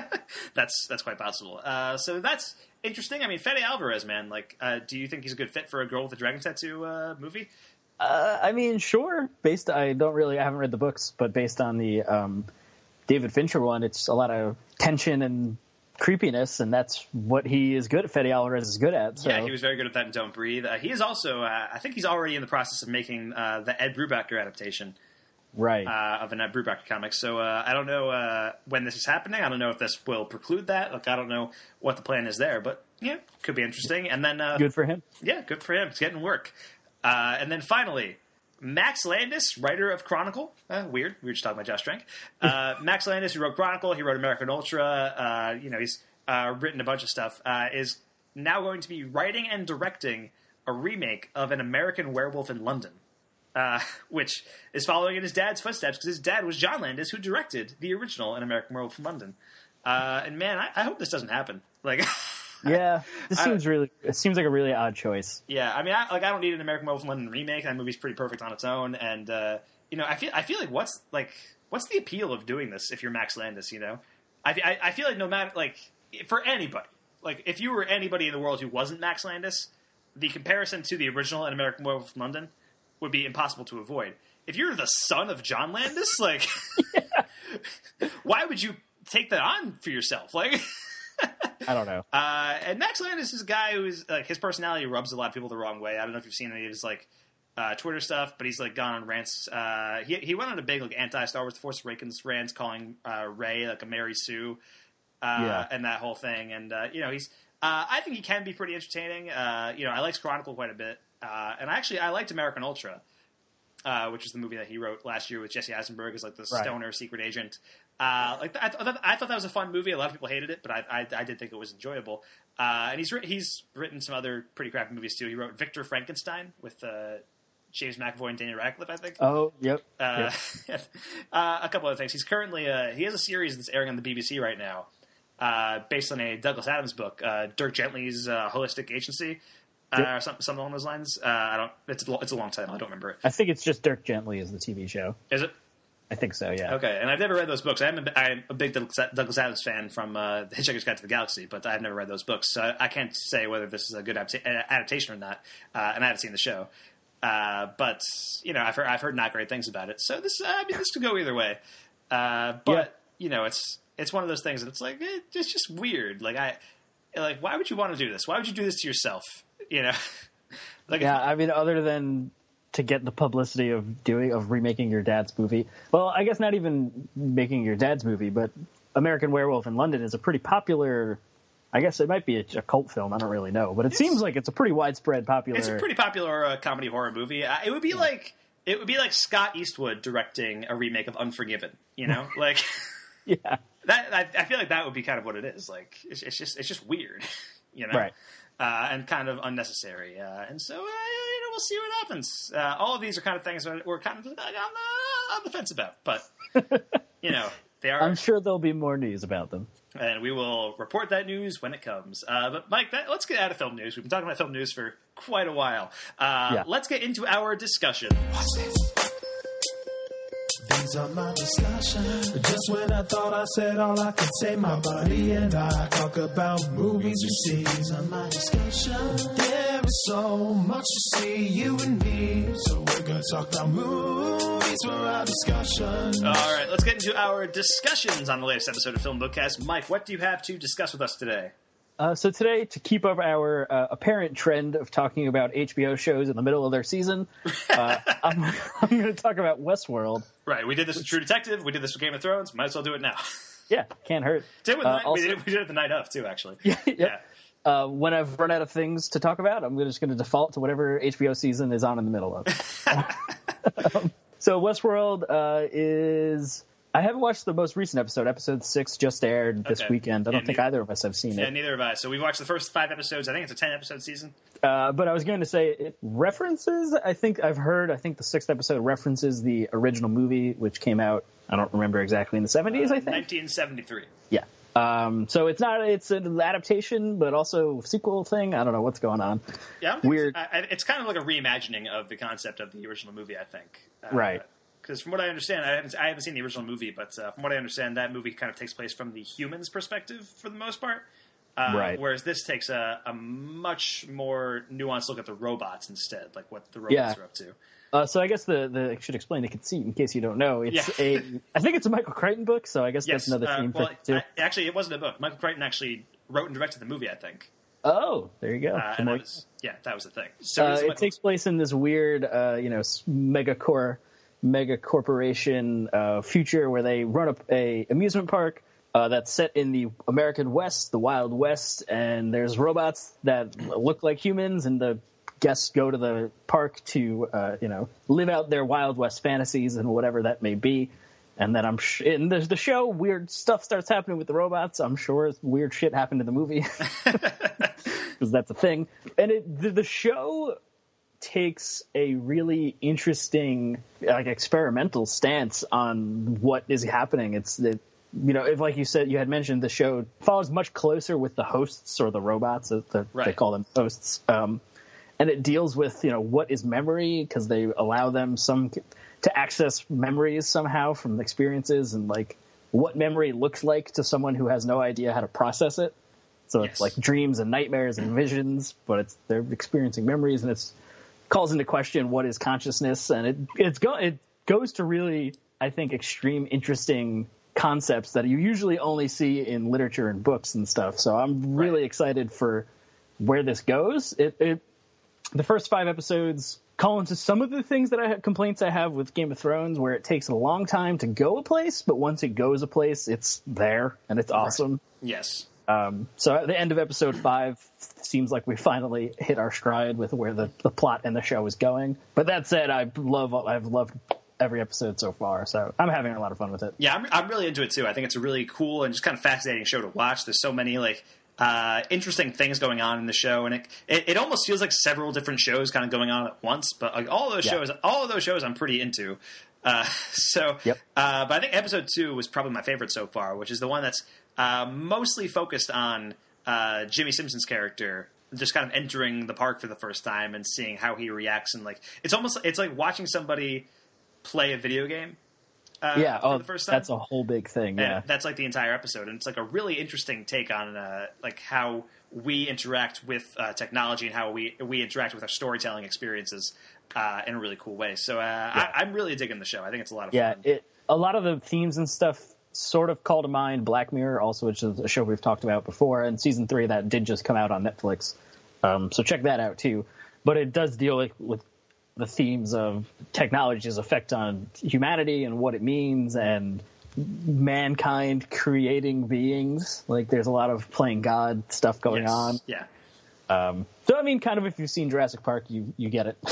That's that's quite possible. Uh, so that's interesting. I mean, Fede Alvarez, man. Like, uh, do you think he's a good fit for a Girl with a Dragon Tattoo uh, movie?
Uh, I mean, sure. Based, I don't really, I haven't read the books, but based on the um, David Fincher one, it's a lot of tension and creepiness, and that's what he is good at. Fede Alvarez is good at. So.
Yeah, he was very good at that in Don't Breathe. Uh, he is also, uh, I think he's already in the process of making uh, the Ed Brubaker adaptation
right.
uh, of an Ed Brubaker comic. So uh, I don't know uh, when this is happening. I don't know if this will preclude that. Like, I don't know what the plan is there, but yeah, could be interesting. And then, uh,
good for him.
yeah, good for him. He's getting work. Uh, and then finally, Max Landis, writer of Chronicle. Uh, weird. We were just talking about Josh Trank. Uh, Max Landis, who wrote Chronicle, he wrote American Ultra. Uh, you know, he's uh, written a bunch of stuff. Uh, is now going to be writing and directing a remake of An American Werewolf in London, uh, which is following in his dad's footsteps because his dad was John Landis, who directed the original An American Werewolf in London. Uh, and man, I, I hope this doesn't happen. Like.
Yeah, this
I-
seems really. It seems like a really odd choice.
Yeah, I mean, I, like I don't need an American Werewolf in London remake. That movie's pretty perfect on its own, and uh, you know, I feel I feel like what's like what's the appeal of doing this if you're Max Landis? You know, I, I, I feel like no matter like for anybody, like if you were anybody in the world who wasn't Max Landis, the comparison to the original An American Werewolf in London would be impossible to avoid. If you're the son of John Landis, like, why would you take that on for yourself? Like.
I don't know.
Uh, and Max Landis is a guy who's like his personality rubs a lot of people the wrong way. I don't know if you've seen any of his like uh, Twitter stuff, but he's like gone on rants. Uh, he he went on a big like anti Star Wars The Force Awakens rants, calling uh, Rey like a Mary Sue, uh,
Yeah.
and that whole thing. And uh, you know he's uh, I think he can be pretty entertaining. Uh, you know I liked Chronicle quite a bit, uh, and actually I liked American Ultra. Uh, which is the movie that he wrote last year with Jesse Eisenberg as like the
Right.
stoner secret agent. Uh, like I, th- I thought that was a fun movie. A lot of people hated it, but I, I, I did think it was enjoyable. Uh, and he's writ- he's written some other pretty crappy movies too. He wrote Victor Frankenstein with uh, James McAvoy and Daniel Radcliffe, I think.
Oh, yep.
Uh,
yep.
uh, a couple other things. He's currently uh, he has a series that's airing on the B B C right now, uh, based on a Douglas Adams book, uh, Dirk Gently's uh, Holistic Agency. uh, or something, something along those lines. Uh, I don't. It's a, it's a long time. I don't remember it.
I think it's just Dirk Gently is the T V show.
Is it?
I think so. Yeah.
Okay, and I've never read those books. I'm a, I'm a big Douglas Douglas Adams fan from uh, The Hitchhiker's Guide to the Galaxy, but I've never read those books, so I can't say whether this is a good adaptation or not. Uh, and I haven't seen the show, uh, but you know, I've heard I've heard not great things about it. So this, uh, I mean, this could go either way. Uh, but
Yeah.
you know, it's it's one of those things that it's like it, it's just weird. Like I, like why would you want to do this? Why would you do this to yourself? You know, like
Yeah,
if,
I mean, other than to get the publicity of doing of remaking your dad's movie. Well, I guess not even making your dad's movie, but American Werewolf in London is a pretty popular. I guess it might be a, a cult film. I don't really know, but it
It's-
seems like it's a pretty widespread popular.
it's a pretty popular uh, comedy horror movie. Uh, it would be like it would be like Scott Eastwood directing a remake of Unforgiven. You know, like.
yeah,
That I, I feel like that would be kind of what it is. Like it's, it's just it's just weird, you know,
Right.
uh, and kind of unnecessary. Uh, and so uh, you know we'll see what happens. Uh, all of these are kind of things that we're kind of on the, on the fence about, but you know they are.
I'm sure there'll be more news about them.
And we will report that news when it comes. Uh, but Mike, that, let's get out of film news. We've been talking about film news for quite a while. Uh,
Yeah.
Let's get into our discussion.
Watch this. These are my discussions. Just when I thought I said all I could say, my buddy and I talk about movies we see. These are my discussions. There is so much to see, you and me. So we're gonna talk about movies for our discussion.
All right, let's get into our discussions on the latest episode of Film Bookcast. Mike, what do you have to discuss with us today?
Uh, so today, to keep up our uh, apparent trend of talking about H B O shows in the middle of their season, uh, I'm, I'm going to talk about Westworld.
Right, we did this with True Detective. We did this with Game of Thrones. Might as well do it now.
Yeah, can't hurt.
did it with
Uh,
the night,
also-
we, did it, we did it the night of too, actually.
Yeah,
Yeah.
yeah. Uh, when I've run out of things to talk about, I'm just going to default to whatever H B O season is on in the middle of. um, so Westworld uh, is... I haven't watched the most recent episode. Episode six just aired this
Okay.
weekend. I don't
Yeah,
think
neither-
either of us have seen
Yeah,
it.
neither have I. So we've watched the first five episodes. I think it's a ten episode season.
Uh, but I was going to say it references. I think I've heard. I think the sixth episode references the original movie, which came out. I don't remember exactly in the seventies. I think.
nineteen seventy-three.
Yeah. Um, so it's not. It's an adaptation, but also sequel thing. I don't know what's going on.
Yeah,
Weird.
I, I, it's kind of like a reimagining of the concept of the original movie, I think. Uh,
Right.
Because from what I understand, I haven't, I haven't seen the original movie, but uh, from what I understand, that movie kind of takes place from the humans' perspective for the most part. Uh,
Right.
Whereas this takes a, a much more nuanced look at the robots instead, like what the robots
Yeah.
are up to.
Uh, so I guess the, the I should explain the conceit in case you don't know. It's
Yeah.
a. I think it's a Michael Crichton book, so I guess
Yes.
that's another
uh,
theme
well,
for it too.
I, actually, it wasn't a book. Michael Crichton actually wrote and directed the movie, I think.
Oh, there you go.
Uh,
Some
and
more-
that was, yeah, that was the thing. So
Uh,
it's
it
Michael-
takes place in this weird, uh, you know, s- mega core, mega corporation uh, future where they run up a amusement park uh, that's set in the American West, the Wild West, and there's robots that look like humans, and the guests go to the park to, uh, you know, live out their Wild West fantasies and whatever that may be. And then I'm sh- in the, the show, weird stuff starts happening with the robots. I'm sure weird shit happened in the movie because that's a thing. And it, the, the show takes a really interesting, like, experimental stance on what is happening. It's that, you know, if like you said, you had mentioned the show follows much closer with the hosts or the robots, as the, they
Right.
call them hosts. Um, and it deals with, you know, what is memory, because they allow them some to access memories somehow from experiences, and like what memory looks like to someone who has no idea how to process it. So
Yes.
it's like dreams and nightmares and visions, but it's they're experiencing memories, and it's calls into question what is consciousness, and it it's go it goes to really, I think, extreme, interesting concepts that you usually only see in literature and books and stuff. So I'm really
Right.
excited for where this goes. It, it the first five episodes call into some of the things that I have complaints I have with Game of Thrones, where it takes a long time to go a place, but once it goes a place, it's there and it's awesome.
Yes.
Um, so at the end of episode five, seems like we finally hit our stride with where the, the plot and the show is going. But that said, I love I've loved every episode so far, so I'm having a lot of fun with it.
Yeah, I'm, I'm really into it too. I think it's a really cool and just kind of fascinating show to watch. There's so many like uh, interesting things going on in the show, and it, it it almost feels like several different shows kind of going on at once. But like all those
Yeah.
shows, all of those shows, I'm pretty into. Uh, so,
Yep.
uh, but I think episode two was probably my favorite so far, which is the one that's uh, mostly focused on uh, Jimmy Simpson's character, just kind of entering the park for the first time and seeing how he reacts, and like it's almost it's like watching somebody play a video game. Uh,
yeah,
for
oh,
the first time.
That's a whole big thing. Yeah,
and that's like the entire episode, and it's like a really interesting take on uh, like how we interact with uh, technology and how we we interact with our storytelling experiences uh, in a really cool way. So uh, yeah. I, I'm really digging the show. I think it's a lot of
yeah,
fun.
Yeah, it a lot of the themes and stuff sort of call to mind Black Mirror, also, which is a show we've talked about before, and season three that did just come out on Netflix. Um, so check that out too. But it does deal with, with the themes of technology's effect on humanity and what it means, and mankind creating beings. Like, there's a lot of playing God stuff going
yes.
on.
Yeah.
Um, so, I mean, kind of if you've seen Jurassic Park, you, you get it.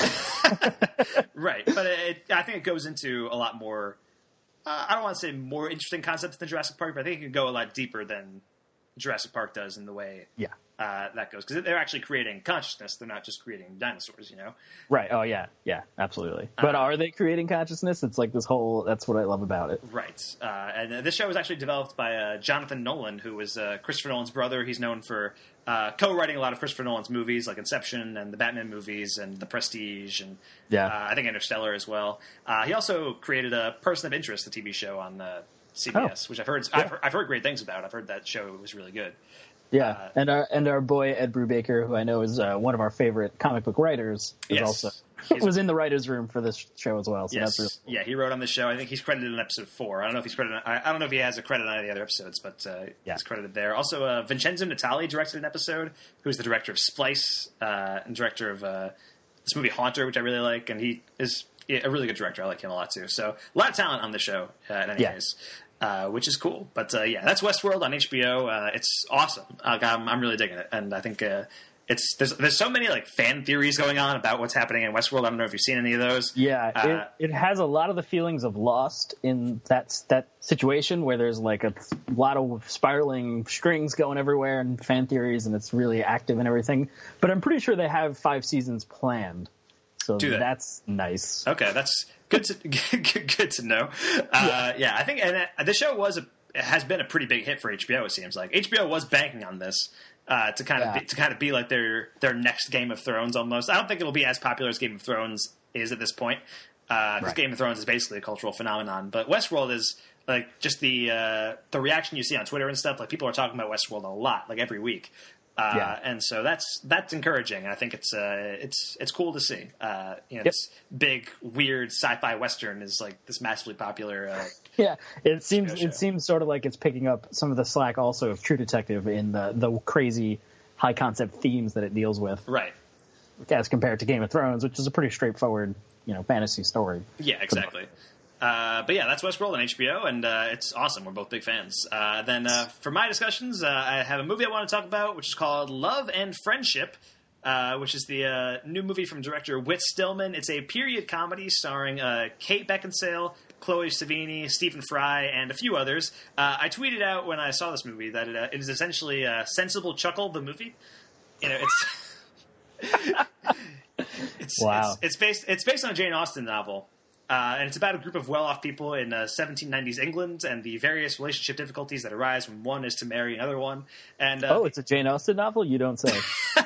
Right. But it, I think it goes into a lot more, uh, I don't want to say more interesting concepts than Jurassic Park, but I think it can go a lot deeper than Jurassic Park does in the way
yeah.
uh, that goes. Because they're actually creating consciousness. They're not just creating dinosaurs, you know?
Right. Oh, yeah. Yeah, absolutely. But uh, are they creating consciousness? It's like this whole, that's what I love about it.
Right. Uh, and uh, this show was actually developed by uh, Jonathan Nolan, who was uh, Christopher Nolan's brother. He's known for uh, co-writing a lot of Christopher Nolan's movies, like Inception and the Batman movies and The Prestige, and
yeah.
uh, I think Interstellar as well. Uh, he also created a Person of Interest, a T V show on uh, C B S, oh. which I've heard, yeah. I've heard I've heard great things about. I've heard that show was really good.
Yeah,
uh,
and our and our boy Ed Brubaker, who I know is uh, one of our favorite comic book writers, is
yes.
also was in the writers' room for this show as well. So
yes.
that's really cool.
Yeah, he wrote on this show. I think he's credited in episode four. I don't know if he's credited. I, I don't know if he has a credit on any of the other episodes, but uh,
yeah.
he's credited there. Also, uh, Vincenzo Natali directed an episode. Who's the director of Splice uh, and director of uh, this movie Haunter, which I really like, and he is a really good director. I like him a lot too. So a lot of talent on the show. Uh, in any
yeah.
case. Uh, which is cool. But, uh, yeah, that's Westworld on H B O. Uh, it's awesome. Uh, I'm, I'm really digging it. And I think uh, it's there's there's so many, like, fan theories going on about what's happening in Westworld. I don't know if you've seen any of those.
Yeah,
uh,
it, it has a lot of the feelings of Lost in that, that situation where there's, like, a lot of spiraling strings going everywhere and fan theories, and it's really active and everything. But I'm pretty sure they have five seasons planned. So that's nice.
Okay, that's... Good to good to know. Uh, yeah. yeah, I think and uh, this show was a has been a pretty big hit for H B O. It seems like H B O was banking on this uh, to kind of
yeah.
be, to kind of be like their their next Game of Thrones almost. I don't think it'll be as popular as Game of Thrones is at this point because uh, right. Game of Thrones is basically a cultural phenomenon. But Westworld is like just the uh, the reaction you see on Twitter and stuff. Like people are talking about Westworld a lot, like every week. Uh,
yeah.
And so that's that's encouraging. I think it's uh, it's it's cool to see. Uh, you know,
yep.
this big weird sci-fi western is like this massively popular. Uh,
yeah, it seems
show.
it seems sort of like it's picking up some of the slack also of True Detective in the the crazy high concept themes that it deals with,
right?
As compared to Game of Thrones, which is a pretty straightforward, you know, fantasy story.
Yeah, exactly. Uh, but yeah, that's Westworld on H B O, and uh, it's awesome. We're both big fans. Uh, then uh, for my discussions, uh, I have a movie I want to talk about, which is called Love and Friendship, uh, which is the uh, new movie from director Whit Stillman. It's a period comedy starring uh, Kate Beckinsale, Chloe Sevigny, Stephen Fry, and a few others. Uh, I tweeted out when I saw this movie that it, uh, it is essentially a Sensible Chuckle, the movie. You know, it's it's,
wow.
it's it's based it's based on a Jane Austen novel. Uh, and it's about a group of well-off people in uh, seventeen nineties England and the various relationship difficulties that arise when one is to marry another one. And uh,
oh, it's a Jane Austen novel? You don't say.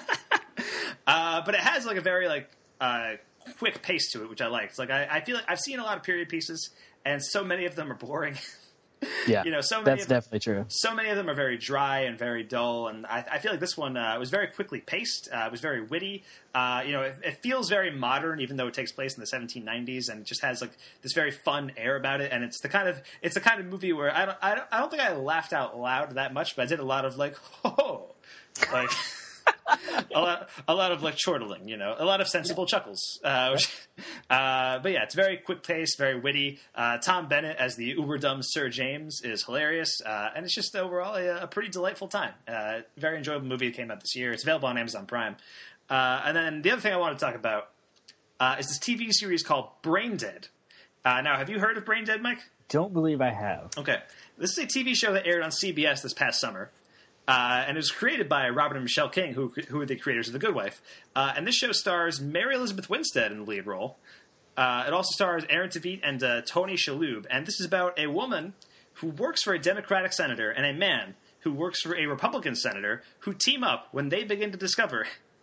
uh, but it has like a very like uh, quick pace to it, which I like. It's like I, I feel like I've seen a lot of period pieces, and so many of them are boring.
Yeah,
you know, so many
that's
of them,
definitely true.
So many of them are very dry and very dull, and I, I feel like this one uh, was very quickly paced. Uh, it was very witty. Uh, you know, it, it feels very modern, even though it takes place in the seventeen nineties, and it just has like this very fun air about it. And it's the kind of it's the kind of movie where I don't I don't, I don't think I laughed out loud that much, but I did a lot of like oh, like. a lot, a lot of like chortling, you know, a lot of sensible chuckles. Uh, which, uh, but yeah, it's very quick paced, very witty. Uh, Tom Bennett as the uber dumb Sir James is hilarious, uh, and it's just overall a, a pretty delightful time. Uh, very enjoyable movie that came out this year. It's available on Amazon Prime. Uh, and then the other thing I want to talk about uh, is this T V series called Brain Dead. Uh, now, have you heard of Brain Dead, Mike?
Don't believe I have.
Okay, this is a T V show that aired on C B S this past summer. Uh, and it was created by Robert and Michelle King, who who are the creators of The Good Wife. Uh, and this show stars Mary Elizabeth Winstead in the lead role. Uh, it also stars Aaron Tveit and uh, Tony Shalhoub. And this is about a woman who works for a Democratic senator and a man who works for a Republican senator who team up when they begin to discover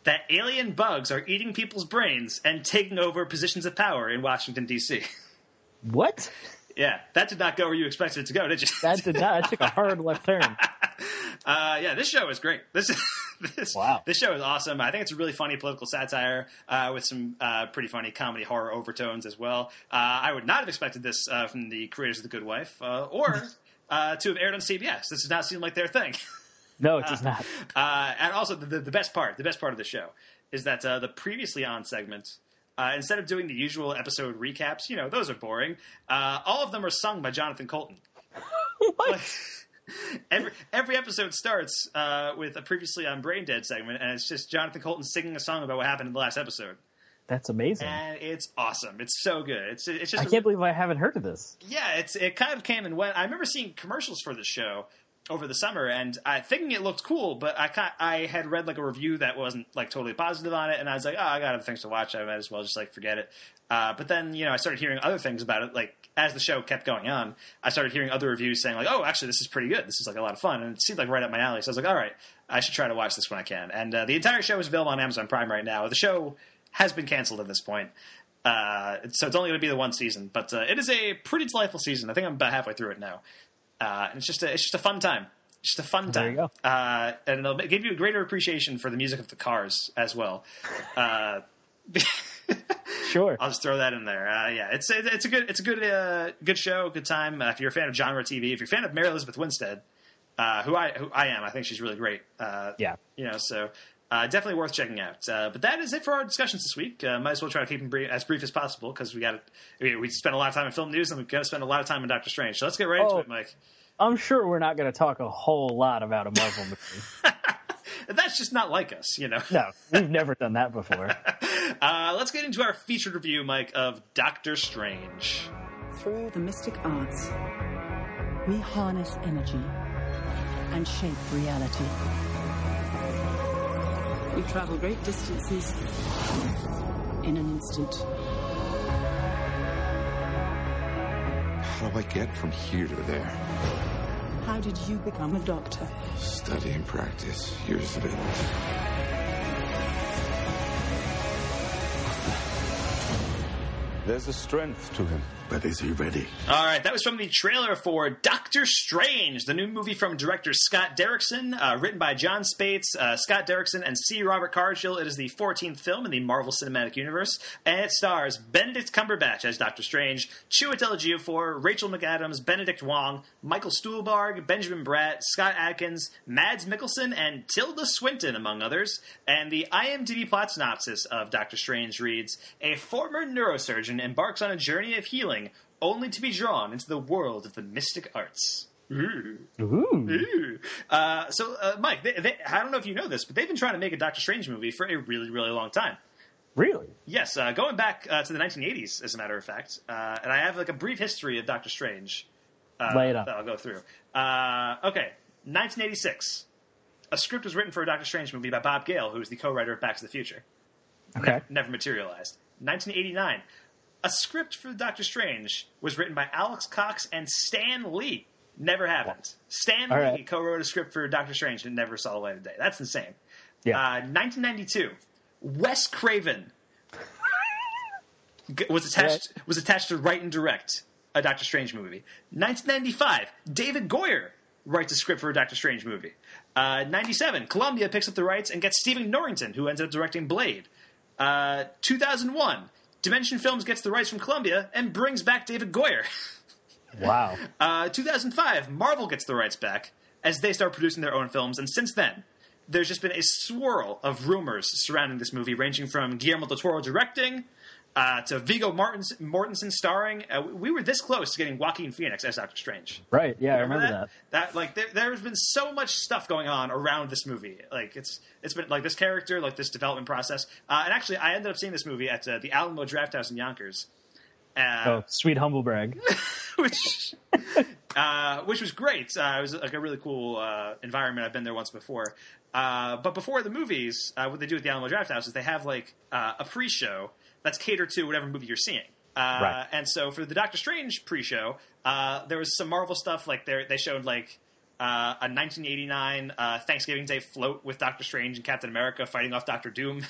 that alien bugs are eating people's brains and taking over positions of power in Washington, D C
What?
Yeah, that did not go where you expected it to go, did you?
That did not. That took a hard left turn.
Uh, yeah, this show is great. This this
Wow.
this show is awesome. I think it's a really funny political satire uh, with some uh, pretty funny comedy horror overtones as well. Uh, I would not have expected this uh, from the creators of The Good Wife, uh, or uh, to have aired on C B S. This does not seem like their thing.
No, it does not.
Uh, and also, the, the best part, the best part of the show, is that uh, the previously on segment, uh, instead of doing the usual episode recaps, you know, those are boring. Uh, all of them are sung by Jonathan Colton.
What?
Like, Every every episode starts uh, with a previously on Brain Dead segment, and it's just Jonathan Colton singing a song about what happened in the last episode,
That's amazing.
and it's awesome. It's so good. It's it's just
I can't believe I haven't heard of this.
yeah. It's it kind of came and went. I remember seeing commercials for the show over the summer, and I thinking it looked cool, but I kind I had read like a review that wasn't like totally positive on it, and I was like, oh, I got other things to watch. I might as well just like forget it. Uh, but then you know I started hearing other things about it, like. As the show kept going on, I started hearing other reviews saying like, "Oh, actually, this is pretty good. This is like a lot of fun," and it seemed like right up my alley. So I was like, "All right, I should try to watch this when I can." And uh, the entire show is available on Amazon Prime right now. The show has been canceled at this point, uh, so it's only going to be the one season. But uh, it is a pretty delightful season. I think I'm about halfway through it now, uh, and it's just a, it's just a fun time. It's just a fun
There
time.
you go.
Uh, and it'll give you a greater appreciation for the music of the Cars as well. Uh,
Sure.
I'll just throw that in there. Uh, yeah, it's it's a good it's a good uh, good show, good time. Uh, if you're a fan of genre T V, if you're a fan of Mary Elizabeth Winstead, uh, who I who I am, I think she's really great. Uh,
Yeah.
you know, so uh, definitely worth checking out. Uh, but that is it for our discussions this week. Uh, might as well try to keep them brief, as brief as possible because we got we, we spent a lot of time in film news and we've got to spend a lot of time in Doctor Strange. So let's get right
Oh.
into it, Mike.
I'm sure we're not going to talk a whole lot about a Marvel movie.
That's just not like us, you know.
No, we've never done that before.
Uh, let's get into our featured review, Mike, of Doctor Strange.
Through the mystic arts, we harness energy and shape reality. We travel great distances in an instant.
How do I get from here to there?
How did you become a doctor?
Study and practice, years of it. There's a strength to him. But is he ready?
All right, that was from the trailer for Doctor Strange, the new movie from director Scott Derrickson, uh, written by John Spates, uh, Scott Derrickson, and C. Robert Cargill. It is the fourteenth film in the Marvel Cinematic Universe, and it stars Benedict Cumberbatch as Doctor Strange, Chiwetel Ejiofor, Rachel McAdams, Benedict Wong, Michael Stuhlbarg, Benjamin Bratt, Scott Adkins, Mads Mikkelsen, and Tilda Swinton, among others. And the IMDb plot synopsis of Doctor Strange reads, a former neurosurgeon embarks on a journey of healing only to be drawn into the world of the mystic arts. Ooh.
Ooh.
Ooh. Uh, so, uh, Mike, they, they, I don't know if you know this, but they've been trying to make a Doctor Strange movie for a really, really long time.
Really?
Yes, uh, going back uh, to the nineteen eighties, as a matter of fact. Uh, and I have like a brief history of Doctor Strange uh,
Lay it on.
that I'll go through. Uh, okay, nineteen eighty-six. A script was written for a Doctor Strange movie by Bob Gale, who was the co-writer of Back to the Future.
Okay.
Never materialized. nineteen eighty-nine. A script for Doctor Strange was written by Alex Cox and Stan Lee. Never happened. Stan
All
Lee
right.
co-wrote a script for Doctor Strange and never saw the light of day. That's insane.
Yeah.
Uh, nineteen ninety-two. Wes Craven g- was attached was attached to write and direct a Doctor Strange movie. nineteen ninety-five. David Goyer writes a script for a Doctor Strange movie. Uh, ninety-seven. Columbia picks up the rights and gets Stephen Norrington, who ends up directing Blade. Uh, two thousand one. Dimension Films gets the rights from Columbia and brings back David Goyer.
Wow.
Uh, two thousand five, Marvel gets the rights back as they start producing their own films, and since then, there's just been a swirl of rumors surrounding this movie, ranging from Guillermo del Toro directing uh, to Viggo Mortens- Mortensen starring. Uh, we were this close to getting Joaquin Phoenix as Doctor Strange.
Right. Yeah, I remember that.
That like there, there's been so much stuff going on around this movie. Like it's it's been like this character, like this development process. Uh, and actually, I ended up seeing this movie at uh, the Alamo Drafthouse in Yonkers. Uh,
Oh, sweet humble brag.
which uh, which was great. Uh, it was like a really cool uh, environment. I've been there once before. Uh, but before the movies, uh, what they do at the Alamo Drafthouse is they have like uh, a pre-show that's catered to whatever movie you're seeing. Uh,
Right.
And so for the Doctor Strange pre-show, uh, there was some Marvel stuff. Like they they showed like uh, a nineteen eighty-nine uh, Thanksgiving Day float with Doctor Strange and Captain America fighting off Doctor Doom,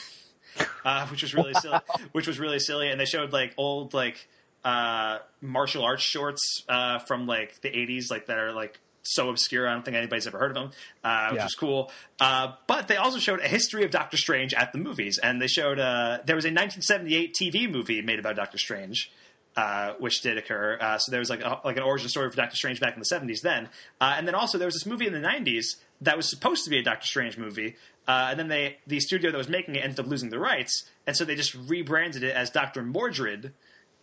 uh, which was really silly. Which was really silly, and they showed like old like uh, martial arts shorts uh, from like the eighties, like that are like so obscure. I don't think anybody's ever heard of them, uh, which
Yeah.
was cool. Uh, but they also showed a history of Doctor Strange at the movies, and they showed uh, there was a nineteen seventy-eight T V movie made about Doctor Strange, uh, which did occur. Uh, so there was like a, like an origin story for Doctor Strange back in the seventies then, uh, and then also there was this movie in the nineties that was supposed to be a Doctor Strange movie, uh, and then they the studio that was making it ended up losing the rights, and so they just rebranded it as Doctor Mordred,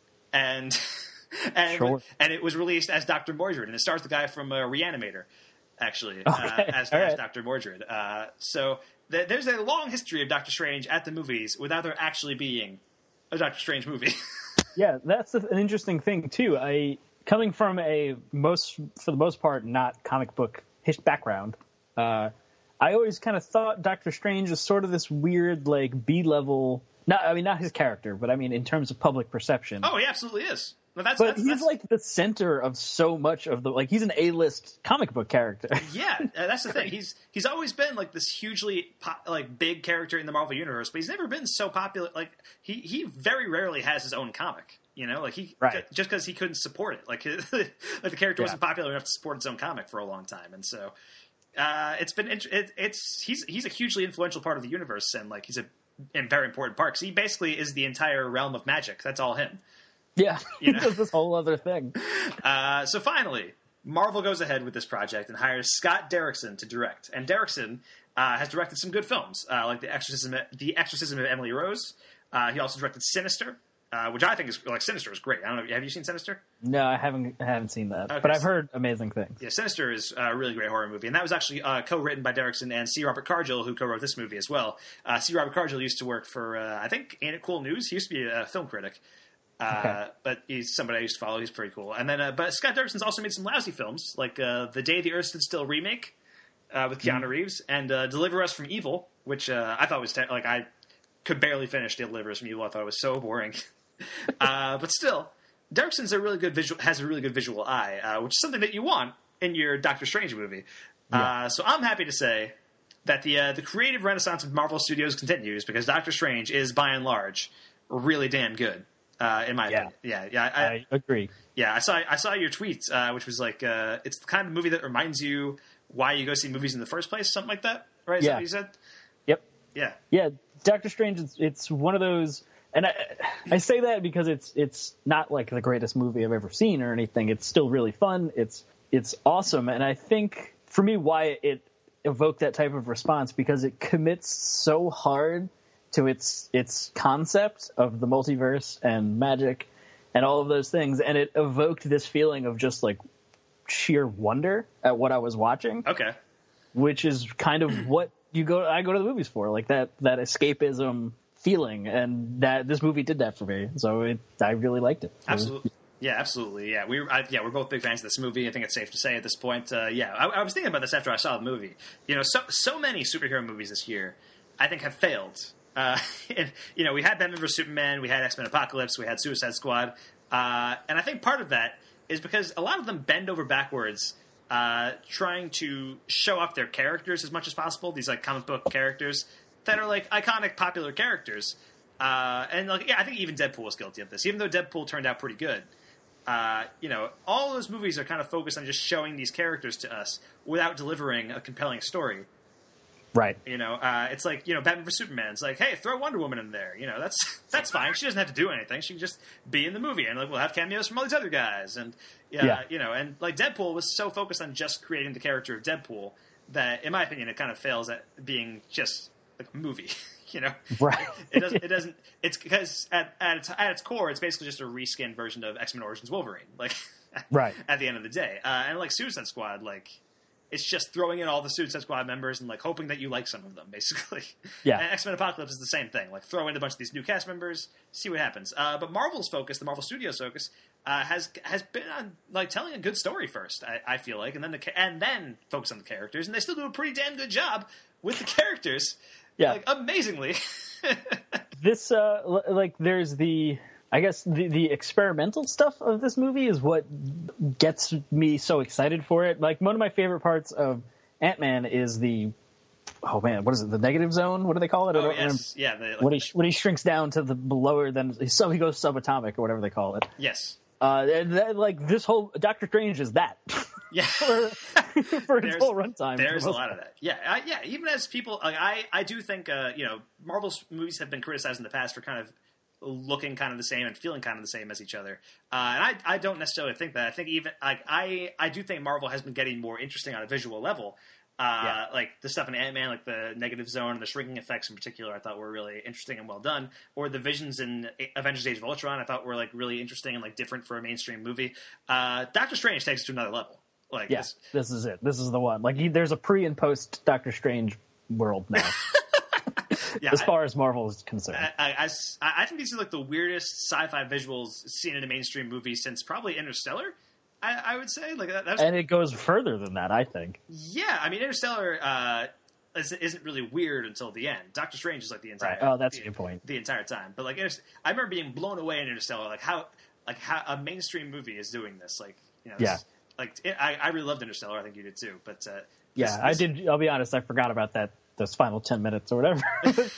and. And,
Sure.
it was, and it was released as Doctor Mordred, and it stars the guy from uh, Reanimator, actually,
Okay.
uh, as,
All
as
right.
Doctor Mordred. Uh, so th- there's a long history of Doctor Strange at the movies without there actually being a Doctor Strange movie.
Yeah, that's an interesting thing too. I coming from a most for the most part not comic book his background. Uh, I always kind of thought Doctor Strange was sort of this weird like B level. Not I mean not his character, but I mean in terms of public perception.
Oh, he absolutely is. But that's,
but
that's,
he's
that's,
like the center of so much of the like he's an A-list comic book character.
yeah, uh, that's the thing. He's he's always been like this hugely po- like big character in the Marvel universe, but he's never been so popular. Like he he very rarely has his own comic. You know, like he
Right.
just because he couldn't support it. Like his, like the character
Yeah.
wasn't popular enough to support its own comic for a long time, and so uh, it's been int- it, it's he's he's a hugely influential part of the universe, and like he's a, a very important part. 'Cause he basically is the entire realm of magic. That's all him.
Yeah,
You
he
know?
does this whole other thing.
Uh, so finally, Marvel goes ahead with this project and hires Scott Derrickson to direct. And Derrickson uh, has directed some good films, uh, like The Exorcism, The Exorcism of Emily Rose. Uh, he also directed Sinister, uh, which I think is like Sinister is great. I don't know. Have you seen Sinister?
No, I haven't I haven't seen that,
Okay,
but I've
so-
heard amazing things.
Yeah, Sinister is a really great horror movie, and that was actually uh, co-written by Derrickson and C. Robert Cargill, who co-wrote this movie as well. Uh, C. Robert Cargill used to work for, uh, I think, Ain't It Cool News. He used to be a film critic. Uh,
Okay.
But he's somebody I used to follow. He's pretty cool. And then, uh, but Scott Derrickson's also made some lousy films, like uh, the Day the Earth Stood Still remake uh, with Keanu Reeves, and uh, Deliver Us from Evil, which uh, I thought was te- like I could barely finish Deliver Us from Evil. I thought it was so boring. uh, but still, Derrickson's a really good visual has a really good visual eye, uh, which is something that you want in your Doctor Strange movie. Uh, so I'm happy to say that the uh, the creative renaissance of Marvel Studios continues because Doctor Strange is by and large really damn good. Uh, in my
Yeah.
opinion, yeah, yeah, I,
I agree.
yeah. I saw I saw your tweet, uh, which was like, uh, it's the kind of movie that reminds you why you go see movies in the first place, something like that, right? Is that
Yeah.
what you said?
Yep.
Yeah,
Yeah, Doctor Strange. It's, it's one of those, and I, I say that because it's it's not like the greatest movie I've ever seen or anything. It's still really fun. It's it's awesome, and I think for me why it evoked that type of response because it commits so hard to its its concept of the multiverse and magic and all of those things, and it evoked this feeling of just like sheer wonder at what I was watching,
okay.
which is kind of what you go I go to the movies for, like that that escapism feeling, and that this movie did that for me. So it I really liked it.
Absolutely. Yeah, absolutely. Yeah, we I, yeah we're both big fans of this movie. I think it's safe to say at this point. Uh, yeah, I, I was thinking about this after I saw the movie. You know, so so many superhero movies this year, I think, have failed. Uh, and, you know, we had Batman versus Superman, we had X-Men Apocalypse, we had Suicide Squad, uh, and I think part of that is because a lot of them bend over backwards, uh, trying to show off their characters as much as possible. These like comic book characters that are like iconic, popular characters. Uh, and like, yeah, I think even Deadpool was guilty of this, even though Deadpool turned out pretty good. Uh, you know, all those movies are kind of focused on just showing these characters to us without delivering a compelling story.
Right.
You know, uh, it's like, you know, Batman vs Superman. It's like, hey, throw Wonder Woman in there. You know, that's that's fine. She doesn't have to do anything. She can just be in the movie, and like we'll have cameos from all these other guys. And yeah,
Yeah.
you know, and like Deadpool was so focused on just creating the character of Deadpool that, in my opinion, it kind of fails at being just like a movie. You know,
Right.
it doesn't. It doesn't. It's because at at its, at its core, it's basically just a reskinned version of X-Men Origins Wolverine. Like,
Right.
At the end of the day, uh, and like Suicide Squad, like. It's just throwing in all the Suicide Squad members and like hoping that you like some of them, basically.
Yeah.
And X-Men Apocalypse is the same thing. Like throw in a bunch of these new cast members, see what happens. Uh, but Marvel's focus, the Marvel Studios focus, uh, has has been on like telling a good story first. I, I feel like, and then the ca- and then focus on the characters, and they still do a pretty damn good job with the characters.
Yeah.
Like amazingly.
This uh l- like there's the I guess the, the experimental stuff of this movie is what gets me so excited for it. Like, one of my favorite parts of Ant-Man is the, oh man, what is it? The negative zone? What do they call it? I
Oh
don't
yes, yeah. The, like,
when he when he shrinks down to the lower than so he goes subatomic or whatever they call it.
yes.
Uh, and that, like this whole Doctor Strange is that.
Yeah.
for, for its
There's-
whole runtime.
There's a lot of that. Yeah, I, yeah. Even as people, like, I, I do think, uh, you know, Marvel's movies have been criticized in the past for kind of looking kind of the same and feeling kind of the same as each other. Uh, and I, I don't necessarily think that. I think even like I, I do think Marvel has been getting more interesting on a visual level. Uh,
Yeah.
Like the stuff in Ant-Man, like the negative zone and the shrinking effects in particular, I thought were really interesting and well done. Or the visions in Avengers: Age of Ultron, I thought were like really interesting and like different for a mainstream movie. Uh, Doctor Strange takes it to another level. Like,
Yeah,
this,
this is it. This is the one. Like, he, there's a pre and post Doctor Strange world now,
yeah,
as
I-
far as Marvel is concerned.
I, I, I, I think these are like the weirdest sci-fi visuals seen in a mainstream movie since probably Interstellar. I, I would say like that. That's,
and it goes further than that, I think.
yeah, I mean Interstellar uh, is, isn't really weird until the end. Doctor Strange is like the entire.
Right. Oh, that's
the,
a good point.
The entire time, but like Inter- I remember being blown away in Interstellar, like how like how a mainstream movie is doing this. Like you know,
Yeah.
this- like it, I, I really loved Interstellar. I think you did too. But uh,
Yeah,
this-
I
this-
did. I'll be honest, I forgot about that. Those final ten minutes or whatever.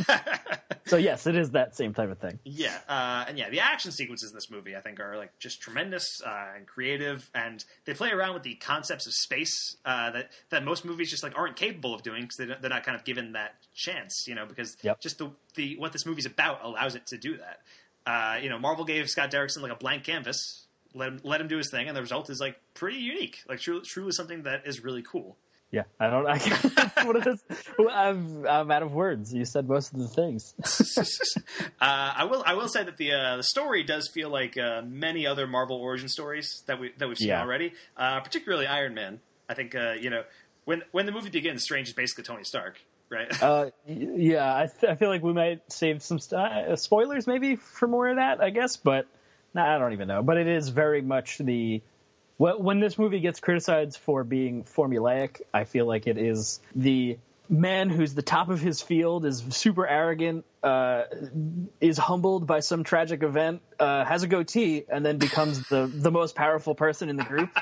So yes, it is that same type of thing.
Yeah, uh, and yeah, the action sequences in this movie I think are like just tremendous uh, and creative, and they play around with the concepts of space uh, that that most movies just like aren't capable of doing because they don't- they're not kind of given that chance, you know, because
Yep.
just the the what this movie's about allows it to do that. Uh, you know, Marvel gave Scott Derrickson like a blank canvas, let him let him do his thing, and the result is like pretty unique, like truly, truly something that is really cool.
Yeah, I don't. I can't, what is this? I'm, I'm out of words. You said most of the things.
uh, I will. I will say that the uh, the story does feel like uh, many other Marvel origin stories that we that we've seen
Yeah.
already. Uh, particularly Iron Man. I think uh, you know when when the movie begins, Strange is basically Tony Stark, right?
Uh, y- yeah, I, th- I feel like we might save some st- uh, spoilers maybe for more of that, I guess. But nah, I don't even know. But it is very much the. Well, when this movie gets criticized for being formulaic, I feel like it is the man who's the top of his field, is super arrogant, uh, is humbled by some tragic event, uh, has a goatee, and then becomes the, the most powerful person in the group.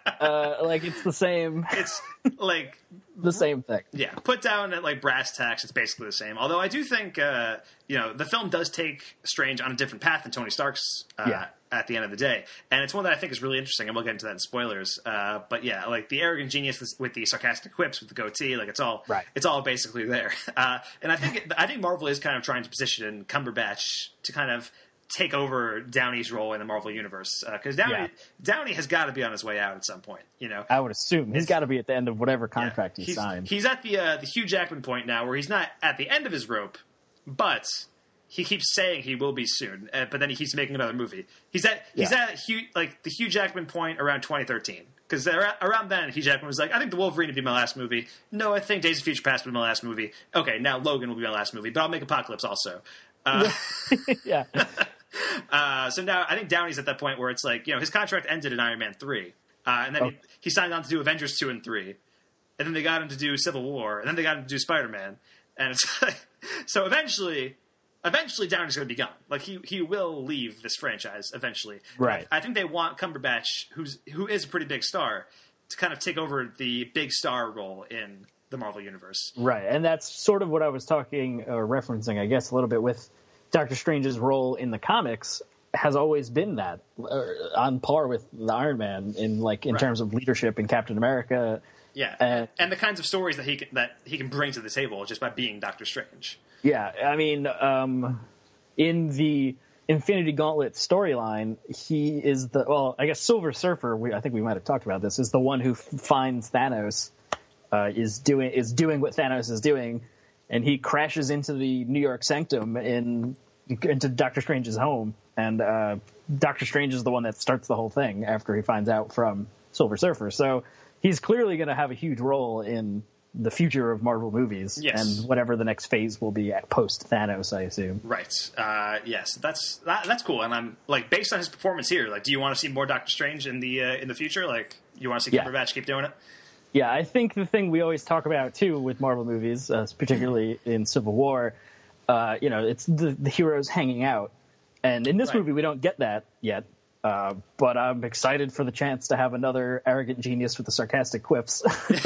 Uh, like, it's the same,
It's like
the same thing.
yeah, put down at like brass tacks, it's basically the same. Although I do think uh, you know the film does take Strange on a different path than Tony Stark's. Uh,
Yeah.
At the end of the day, and it's one that I think is really interesting, and we'll get into that in spoilers. Uh, but yeah, like the arrogant genius with the sarcastic quips, with the goatee, like it's all,
Right.
it's all basically there. Uh, and I think, it, I think Marvel is kind of trying to position Cumberbatch to kind of take over Downey's role in the Marvel universe because Downey,
Yeah.
Downey has got to be on his way out at some point. You know,
I would assume he's got to be at the end of whatever
Yeah.
contract he
he's,
signed.
He's at the uh, the Hugh Jackman point now, where he's not at the end of his rope, but he keeps saying he will be soon. Uh, but then he keeps making another movie. He's at he's
Yeah.
at Hugh, like the Hugh Jackman point around twenty thirteen. Because around then, Hugh Jackman was like, I think The Wolverine would be my last movie. No, I think Days of Future Past would be my last movie. Okay, now Logan will be my last movie, but I'll make Apocalypse also. Uh,
yeah.
uh, so now I think Downey's at that point where it's like, you know, his contract ended in Iron Man three. Uh, and then
Oh.
he, he signed on to do Avengers two and three. And then they got him to do Civil War. And then they got him to do Spider-Man. And it's like, so eventually, eventually Downey's going to be gone. Like, he, he will leave this franchise eventually.
Right.
I, I think they want Cumberbatch, who's, who is a pretty big star, to kind of take over the big star role in the Marvel Universe.
Right, and that's sort of what I was talking or referencing, I guess, a little bit with Doctor Strange's role in the comics has always been that uh, on par with the Iron Man in like in
Right.
terms of leadership in Captain America.
Yeah,
Uh,
and the kinds of stories that he can, that he can bring to the table just by being Doctor Strange.
Yeah, I mean, um, in the Infinity Gauntlet storyline, he is the well, I guess Silver Surfer. We, I think we might have talked about this. Is the one who f- finds Thanos. Uh, is doing is doing what Thanos is doing, and he crashes into the New York Sanctum in into Doctor Strange's home, and uh, Doctor Strange is the one that starts the whole thing after he finds out from Silver Surfer. So he's clearly going to have a huge role in the future of Marvel movies,
Yes.
and whatever the next phase will be at post Thanos, I assume.
Right. Uh, yes, that's that, that's cool. And I'm like, based on his performance here, like, do you want to see more Doctor Strange in the uh, in the future? Like, you want to see
Yeah.
Cumberbatch keep doing it?
Yeah, I think the thing we always talk about too with Marvel movies, uh, particularly in Civil War, uh, you know, it's the, the heroes hanging out. And in this
Right.
movie, we don't get that yet. Uh, but I'm excited for the chance to have another arrogant genius with the sarcastic quips.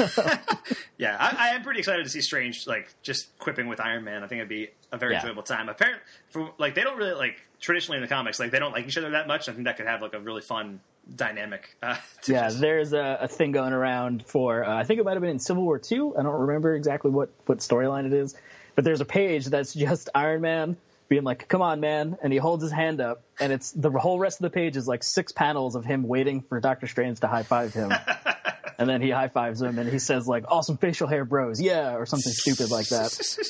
Yeah, I, I am pretty excited to see Strange like just quipping with Iron Man. I think it'd be a very
Yeah.
enjoyable time. Apparently, for, like they don't really like traditionally in the comics, like they don't like each other that much. I think that could have like a really fun dynamic. Uh, to
Yeah,
just-
there's a, a thing going around for, uh, I think it might have been in Civil War two. I don't remember exactly what, what storyline it is. But there's a page that's just Iron Man being like, come on, man. And he holds his hand up. And it's the whole rest of the page is like six panels of him waiting for Doctor Strange to high five him. And then he high fives him and he says like, awesome facial hair, bros. Yeah. Or something stupid like that.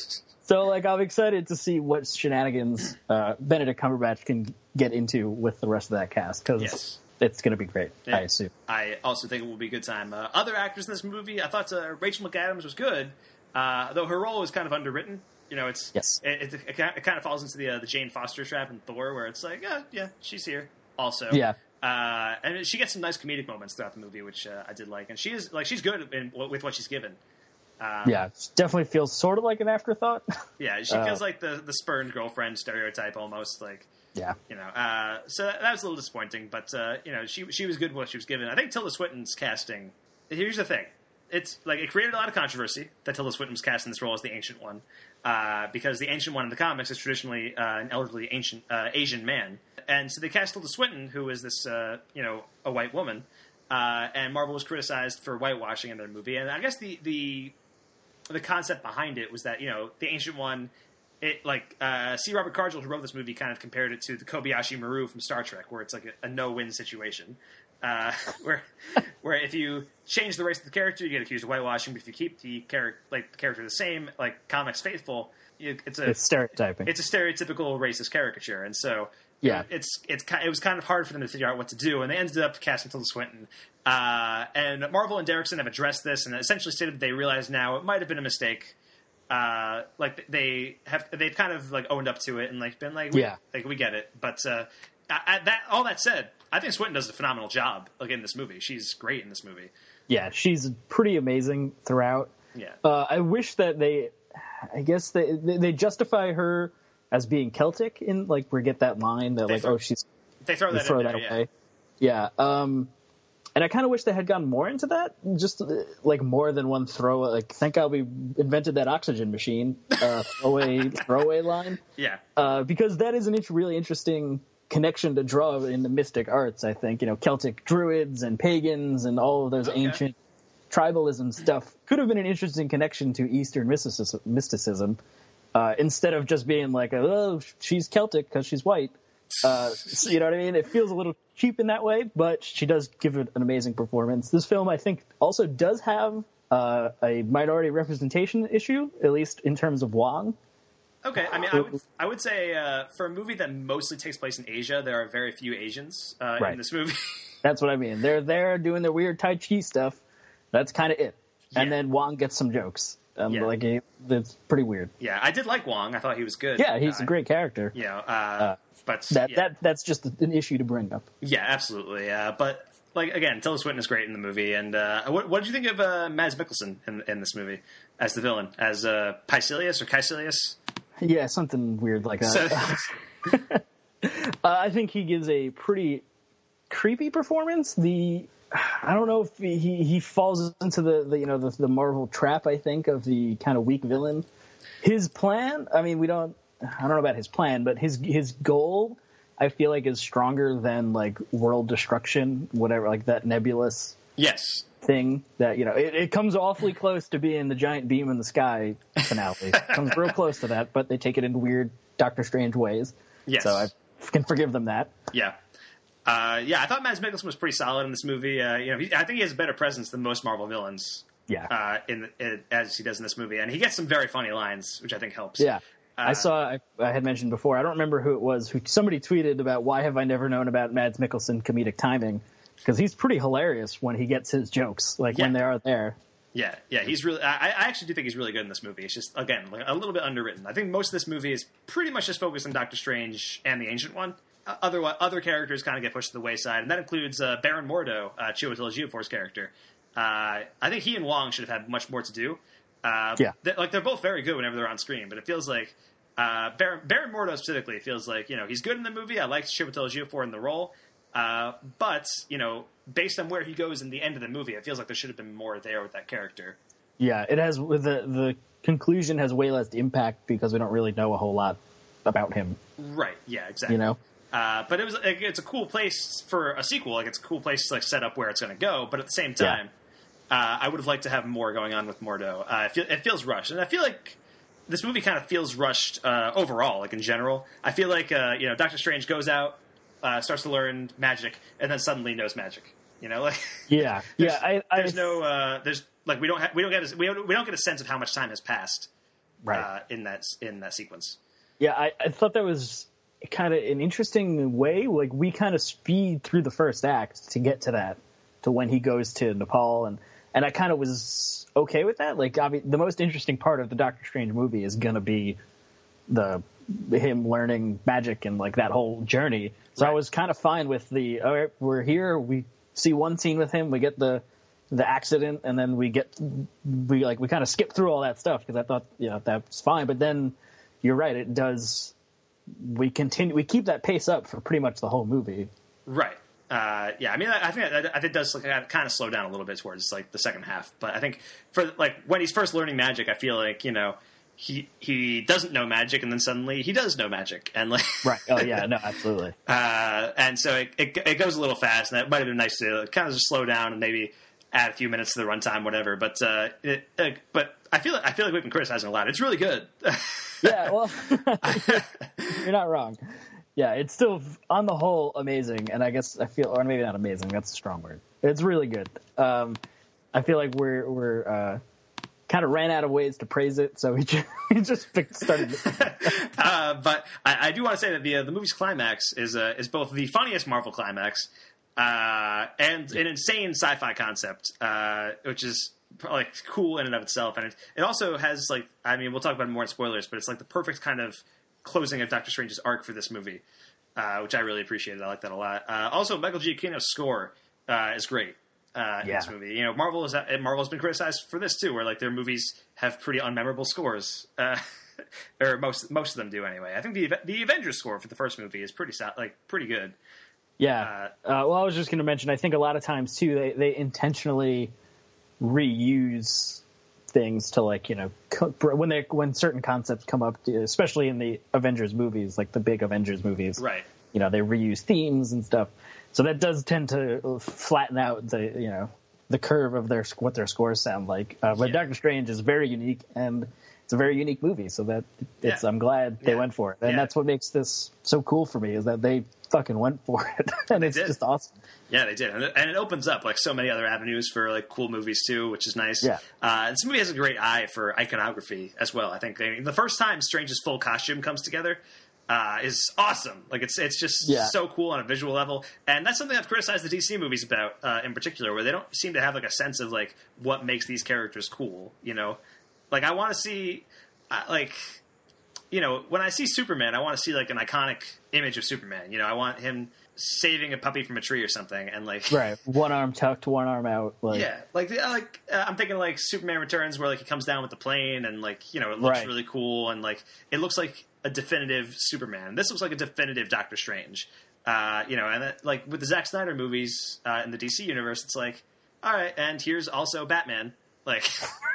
So like, I'm excited to see what shenanigans uh, Benedict Cumberbatch can get into with the rest of that cast. Because
Yes.
it's going to be great,
Yeah.
I assume.
I also think it will be a good time. Uh, other actors in this movie, I thought uh, Rachel McAdams was good, uh, though her role was kind of underwritten. You know, it's
Yes.
it, it, it, kind- it kind of falls into the uh, the Jane Foster trap in Thor, where it's like, yeah, yeah, she's here also.
Yeah.
Uh, and she gets some nice comedic moments throughout the movie, which uh, I did like, and she is like she's good in, with what she's given. Um,
Yeah, it definitely feels sort of like an afterthought.
yeah, she
Uh,
feels like the the spurned girlfriend stereotype almost, like.
Yeah.
You know, uh, so that, that was a little disappointing, but uh, you know, she she was good with what she was given. I think Tilda Swinton's casting. Here's the thing: it's like it created a lot of controversy that Tilda Swinton was cast in this role as the Ancient One, uh, because the Ancient One in the comics is traditionally uh, an elderly ancient uh, Asian man, and so they cast Tilda Swinton, who is this uh, you know a white woman, uh, and Marvel was criticized for whitewashing in their movie, and I guess the the the concept behind it was that you know the Ancient One. It like uh, C. Robert Cargill, who wrote this movie, kind of compared it to the Kobayashi Maru from Star Trek, where it's like a, a no-win situation, uh, where where if you change the race of the character, you get accused of whitewashing. But if you keep the character like the character the same, like comics faithful, you, it's a
It's stereotyping.
it's a stereotypical racist caricature, and so
Yeah.
it's it's ki- it was kind of hard for them to figure out what to do, and they ended up casting Tilda Swinton. Uh, and Marvel and Derrickson have addressed this and essentially stated that they realize now it might have been a mistake. Uh, like they have, they've kind of like owned up to it and like been like, we,
Yeah.
like we get it. But uh, I, I, that all that said, I think Swinton does a phenomenal job like in this movie. She's great in this movie.
Yeah, she's pretty amazing throughout.
Yeah,
Uh, I wish that they, I guess they they they justify her as being Celtic in like we get that line that
They
like
throw-
oh she's
they throw
they
that
throw
in
that
there.
away. Yeah. Um, and I kind of wish they had gone more into that, just uh, like more than one throw. Like, thank God we invented that oxygen machine uh, throwaway throwaway line.
Yeah,
Uh, because that is an int- really interesting connection to draw in the mystic arts, I think. You know, Celtic druids and pagans and all of those
Okay.
ancient tribalism stuff could have been an interesting connection to Eastern mysticism, mysticism uh, instead of just being like, oh, she's Celtic because she's white. Uh, so, you know what I mean? It feels a little cheap in that way, but she does give it an amazing performance. This film, I think, also does have uh, a minority representation issue, at least in terms of Wong.
okay. I mean, I would I would say uh, for a movie that mostly takes place in Asia, there are very few Asians uh,
Right.
in this movie.
That's what I mean. They're there doing their weird Tai Chi stuff. That's kind of it. And
Yeah.
then Wong gets some jokes. Um,
Yeah.
Like, he- it's pretty weird.
Yeah, I did like Wong. I thought he was good.
Yeah, he's
Uh,
a great character.
You know, uh, but
That
yeah.
that That's just an issue to bring up.
Yeah, absolutely. Uh, but like again, Tilda Swinton is great in the movie. And uh, what, what did you think of uh, Mads Mikkelsen in, in this movie as the villain, as uh, Pycilius or Caecilius?
Yeah, something weird like that.
So,
uh, I think he gives a pretty creepy performance. The I don't know if he he falls into the, the you know the, the Marvel trap. I think of the kind of weak villain. His plan. I mean, we don't. I don't know about his plan, but his his goal. I feel like is stronger than like world destruction, whatever, like that nebulous
yes.
thing that, you know, it, it comes awfully close to being the giant beam in the sky finale. It comes real close to that, but they take it in weird Doctor Strange ways.
Yes.
So I can forgive them that.
Yeah. Uh, yeah, I thought Mads Mikkelsen was pretty solid in this movie. Uh, you know, he, I think he has a better presence than most Marvel villains.
Yeah.
Uh, in, in as he does in this movie, and he gets some very funny lines, which I think helps.
Yeah.
Uh,
I saw, I, I had mentioned before, I don't remember who it was, who somebody tweeted about why have I never known about Mads Mikkelsen comedic timing? Because he's pretty hilarious when he gets his jokes, like when
Yeah.
they are there.
Yeah, yeah, he's really. I, I actually do think he's really good in this movie. It's just again like, a little bit underwritten. I think most of this movie is pretty much just focused on Doctor Strange and the Ancient One. Uh, other other characters kind of get pushed to the wayside, and that includes uh, Baron Mordo, uh, Chiwetel Ejiofor's character. Uh, I think he and Wong should have had much more to do. Uh,
Yeah.
they- like they're both very good whenever they're on screen, but it feels like Uh, Baron, Baron Mordo specifically feels like, you know, he's good in the movie. I liked Chiwetel Ejiofor in the role. Uh, but, you know, based on where he goes in the end of the movie, it feels like there should have been more there with that character.
Yeah, it has, the, the conclusion has way less impact because we don't really know a whole lot about him.
Right, yeah, exactly.
You know?
Uh, but it was like, it's a cool place for a sequel. Like, it's a cool place to like set up where it's going to go. But at the same time, yeah. uh, I would have liked to have more going on with Mordo. Uh, it, feel, it feels rushed, and I feel like this movie kind of feels rushed uh, overall. Like in general, I feel like uh, you know, Doctor Strange goes out, uh, starts to learn magic, and then suddenly knows magic. You know, like
yeah, yeah. I, I,
there's no, uh, there's like we don't ha- we don't get a, we don't we don't get a sense of how much time has passed,
right.
uh, in that in that sequence.
Yeah, I, I thought that was kind of an interesting way. Like, we kind of speed through the first act to get to that, to when he goes to Nepal, and and I kind of was okay with that. Like, I mean, the most interesting part of the Doctor Strange movie is gonna be the him learning magic and like that whole journey. So right. I was kind of fine with the, all right, we're here, we see one scene with him, we get the the accident, and then we get we like we kind of skip through all that stuff because I thought, you know, that's fine. But then you're right, it does. We continue. We keep that pace up for pretty much the whole movie.
Right. Uh, yeah. I mean, I, I think I, I think it does like, kind of slow down a little bit towards like the second half. But I think for like when he's first learning magic, I feel like, you know, he he doesn't know magic, and then suddenly he does know magic, and like
right. Oh yeah. No, absolutely.
uh, and so it, it it goes a little fast, and it might have been nice to kind of just slow down and maybe add a few minutes to the runtime, whatever. But uh, it, uh, but I feel I feel like we've been criticizing a lot. It's really good.
Yeah, well, you're not wrong. Yeah, it's still, on the whole, amazing, and I guess I feel, or maybe not amazing, that's a strong word. It's really good. Um, I feel like we're we're uh, kind of ran out of ways to praise it, so we just, we just started.
uh, but I, I do want to say that the uh, the movie's climax is uh, is both the funniest Marvel climax uh, and an insane sci-fi concept, uh, which is like cool in and of itself, and it, it also has like, I mean, we'll talk about it more in spoilers, but it's like the perfect kind of closing of Doctor Strange's arc for this movie, uh, which I really appreciated. I like that a lot. Uh, also, Michael Giacchino's score uh, is great uh, in
yeah.
this movie. You know, Marvel is Marvel's been criticized for this too, where like their movies have pretty unmemorable scores, uh, or most most of them do anyway. I think the the Avengers score for the first movie is pretty like pretty good.
Yeah. Uh, uh, well, I was just going to mention, I think a lot of times too, they they intentionally reuse things to, like, you know, when they when certain concepts come up, especially in the Avengers movies, like the big Avengers movies,
right?
You know, they reuse themes and stuff, so that does tend to flatten out the, you know, the curve of their what their scores sound like. Uh, but yeah. Doctor Strange is very unique, and it's a very unique movie, so that it's. Yeah. I'm glad they yeah. went for it, and yeah. that's what makes this so cool for me, is that they fucking went for it, and it's just awesome.
Yeah, they did, and it, and it opens up like so many other avenues for like cool movies too, which is nice.
Yeah,
uh, this movie has a great eye for iconography as well. I think I mean, the first time Strange's full costume comes together uh, is awesome. Like it's it's just yeah. so cool on a visual level, and that's something I've criticized the D C movies about uh, in particular, where they don't seem to have like a sense of like what makes these characters cool. You know, like I want to see uh, like. You know, when I see Superman, I want to see like an iconic image of Superman. You know, I want him saving a puppy from a tree or something, and like
right, one arm tucked, one arm out. Like,
yeah, like like uh, I'm thinking like Superman Returns, where like he comes down with the plane, and like, you know, it looks
right.
really cool, and like it looks like a definitive Superman. This looks like a definitive Doctor Strange. Uh, you know, and that, like with the Zack Snyder movies uh, in the D C universe, it's like, all right, and here's also Batman, like.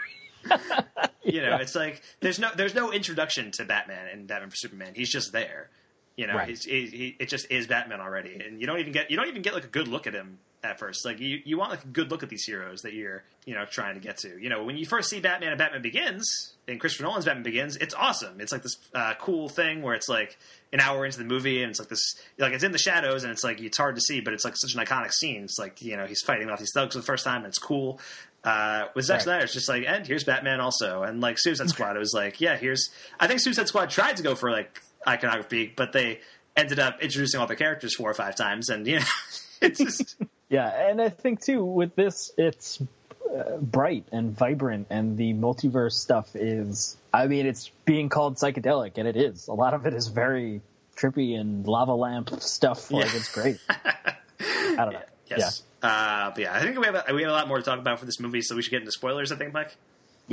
You know, yeah. It's like there's no there's no introduction to Batman and Batman for Superman. He's just there. You know,
right.
he's, he, he, it just is Batman already, and you don't even get you don't even get like a good look at him at first. Like you, you want like a good look at these heroes that you're you know trying to get to. You know, when you first see Batman and Batman Begins, and Christopher Nolan's Batman Begins, it's awesome. It's like this uh, cool thing where it's like an hour into the movie, and it's like this like it's in the shadows, and it's like it's hard to see, but it's like such an iconic scene. It's like, you know, he's fighting off these thugs for the first time, and it's cool. Uh, with Zack
right.
Snyder, it's just like, and here's Batman also. And like Suicide Squad, it was like, yeah, here's, I think Suicide Squad tried to go for like iconography, but they ended up introducing all the characters four or five times. And, you know, it's just.
Yeah. And I think too, with this, it's uh, bright and vibrant, and the multiverse stuff is, I mean, it's being called psychedelic, and it is. A lot of it is very trippy and lava lamp stuff. Like, yeah. It's great. I don't know.
Yes. Yeah. Uh, but yeah, I think we have a, we have a lot more to talk about for this movie, so we should get into spoilers, I think, Mike.
Yeah.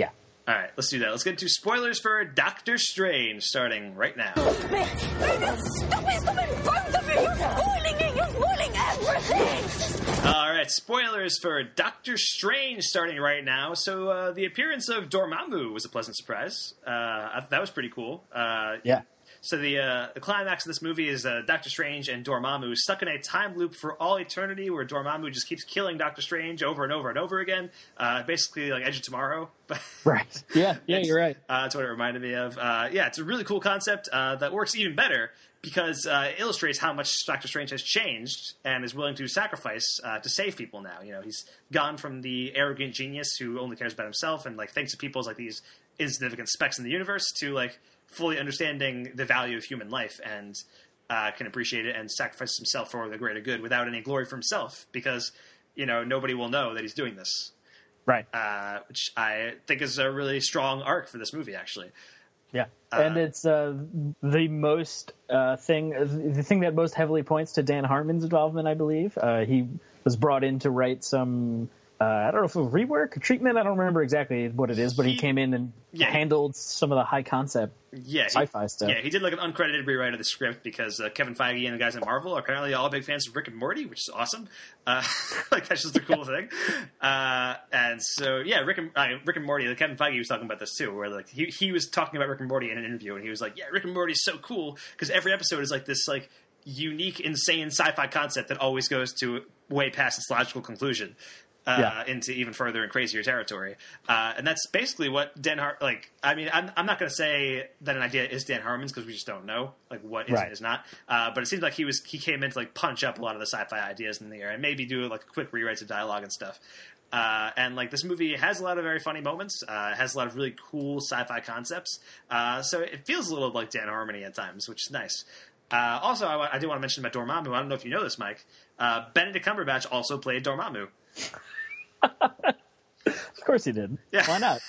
All right, let's do that. Let's get into spoilers for Doctor Strange, starting right now.
Stop it! Stop it! Both of you! You're spoiling it! You're spoiling everything!
All right, spoilers for Doctor Strange, starting right now. So uh, the appearance of Dormammu was a pleasant surprise. Uh, I, that was pretty cool. Uh,
Yeah.
So the uh, the climax of this movie is uh, Doctor Strange and Dormammu stuck in a time loop for all eternity, where Dormammu just keeps killing Doctor Strange over and over and over again. Uh, basically, like Edge of Tomorrow.
Right. Yeah. Yeah.
It's-
You're right.
Uh, that's what it reminded me of. Uh, yeah, it's a really cool concept uh, that works even better because uh, it illustrates how much Doctor Strange has changed and is willing to sacrifice uh, to save people now. You know, he's gone from the arrogant genius who only cares about himself and like thinks of people as like these insignificant specks in the universe to like fully understanding the value of human life and uh, can appreciate it and sacrifice himself for the greater good without any glory for himself because, you know, nobody will know that he's doing this.
Right.
Uh, which I think is a really strong arc for this movie, actually.
Yeah, and it's uh, the most uh, thing, the thing that most heavily points to Dan Harmon's involvement, I believe. Uh, he was brought in to write some, uh, I don't know if it was rework or treatment, I don't remember exactly what it is, but he,
He-
came in and
yeah.
handled some of the high concept
Yeah, he,
sci-fi stuff.
Yeah, he did like an uncredited rewrite of the script because uh, Kevin Feige and the guys at Marvel are apparently all big fans of Rick and Morty, which is awesome. Uh, like that's just a cool thing. Uh, and so yeah, Rick and uh, Rick and Morty. Like, Kevin Feige was talking about this too, where like he he was talking about Rick and Morty in an interview, and he was like, "Yeah, Rick and Morty is so cool because every episode is like this like unique, insane sci-fi concept that always goes to way past its logical conclusion." Uh,
Yeah.
into even further and crazier territory, uh, and that's basically what Dan Har. Like, I mean, I'm, I'm not going to say that an idea is Dan Harmon's because we just don't know like what is
Right.
and is not. Uh, but it seems like he was he came in to like punch up a lot of the sci-fi ideas in the air and maybe do like quick rewrites of dialogue and stuff. Uh, and like this movie has a lot of very funny moments. Uh, it has a lot of really cool sci-fi concepts. Uh, so it feels a little like Dan Harmony at times, which is nice. Uh, also, I, wa- I do want to mention about Dormammu. I don't know if you know this, Mike. Uh, Benedict Cumberbatch also played Dormammu.
Of course he did.
Yeah.
Why not?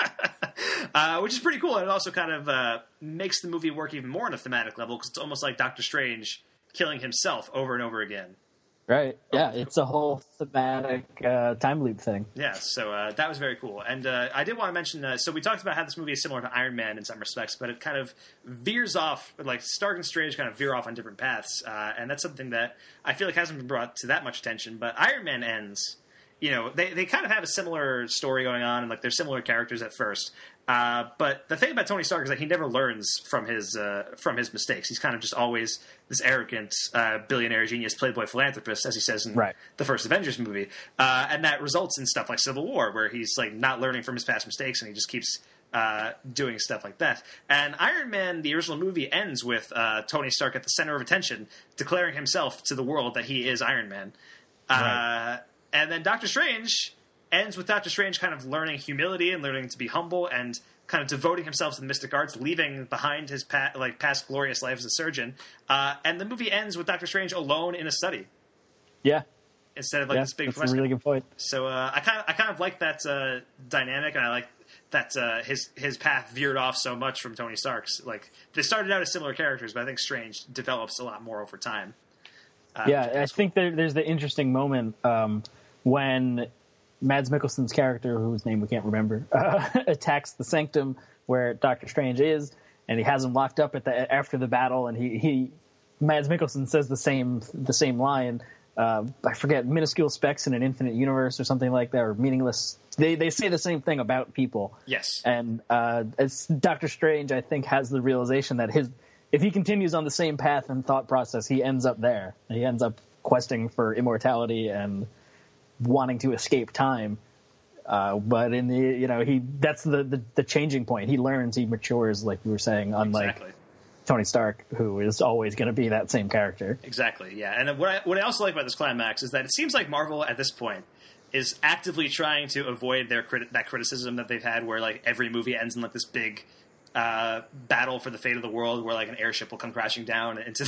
uh, which is pretty cool. And it also kind of uh, makes the movie work even more on a thematic level because it's almost like Doctor Strange killing himself over and over again.
Right. Yeah, it's a whole thematic uh, time loop thing.
Yeah, so uh, that was very cool. And uh, I did want to mention, uh, so we talked about how this movie is similar to Iron Man in some respects, but it kind of veers off, like Stark and Strange kind of veer off on different paths. Uh, and that's something that I feel like hasn't been brought to that much attention. But Iron Man ends... You know, they, they kind of have a similar story going on, and like they're similar characters at first. Uh, but the thing about Tony Stark is that he never learns from his uh, from his mistakes. He's kind of just always this arrogant uh, billionaire genius, playboy philanthropist, as he says in
Right.
the first Avengers movie, uh, and that results in stuff like Civil War, where he's like not learning from his past mistakes, and he just keeps uh, doing stuff like that. And Iron Man, the original movie, ends with uh, Tony Stark at the center of attention, declaring himself to the world that he is Iron Man.
Right.
Uh, And then Doctor Strange ends with Doctor Strange kind of learning humility and learning to be humble and kind of devoting himself to the mystic arts, leaving behind his pa- like past glorious life as a surgeon. Uh, and the movie ends with Doctor Strange alone in a study
Yeah.
instead of like
Yeah,
this big.
that's a really good point.
So uh, I kind of I kind of like that uh, dynamic, and I like that uh, his his path veered off so much from Tony Stark's. Like they started out as similar characters, but I think Strange develops a lot more over time. Uh,
Yeah, I think there, there's the interesting moment um, when Mads Mikkelsen's character, whose name we can't remember, uh, attacks the Sanctum where Doctor Strange is, and he has him locked up at the after the battle, and he, he Mads Mikkelsen says the same the same line. Uh, I forget, minuscule specks in an infinite universe or something like that, or meaningless. They they say the same thing about people.
Yes.
And uh, it's Doctor Strange, I think, has the realization that his if he continues on the same path and thought process, he ends up there. He ends up questing for immortality and wanting to escape time. Uh, but in the you know he that's the, the the changing point. He learns, he matures, like we were saying, unlike
Exactly.
Tony Stark, who is always going to be that same character.
Exactly, yeah. And what I, what I also like about this climax is that it seems like Marvel at this point is actively trying to avoid their criti- that criticism that they've had, where like every movie ends in like this big uh, battle for the fate of the world, where like an airship will come crashing down into.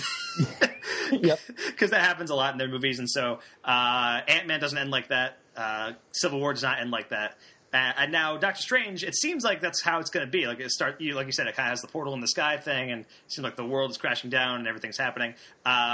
Yep.
Because that happens a lot in their movies, and so uh, Ant-Man doesn't end like that. Uh, Civil War does not end like that. Uh, and now Doctor Strange, it seems like that's how it's going to be. Like it start, you like you said, it kind of has the portal in the sky thing, and it seems like the world is crashing down and everything's happening. Uh,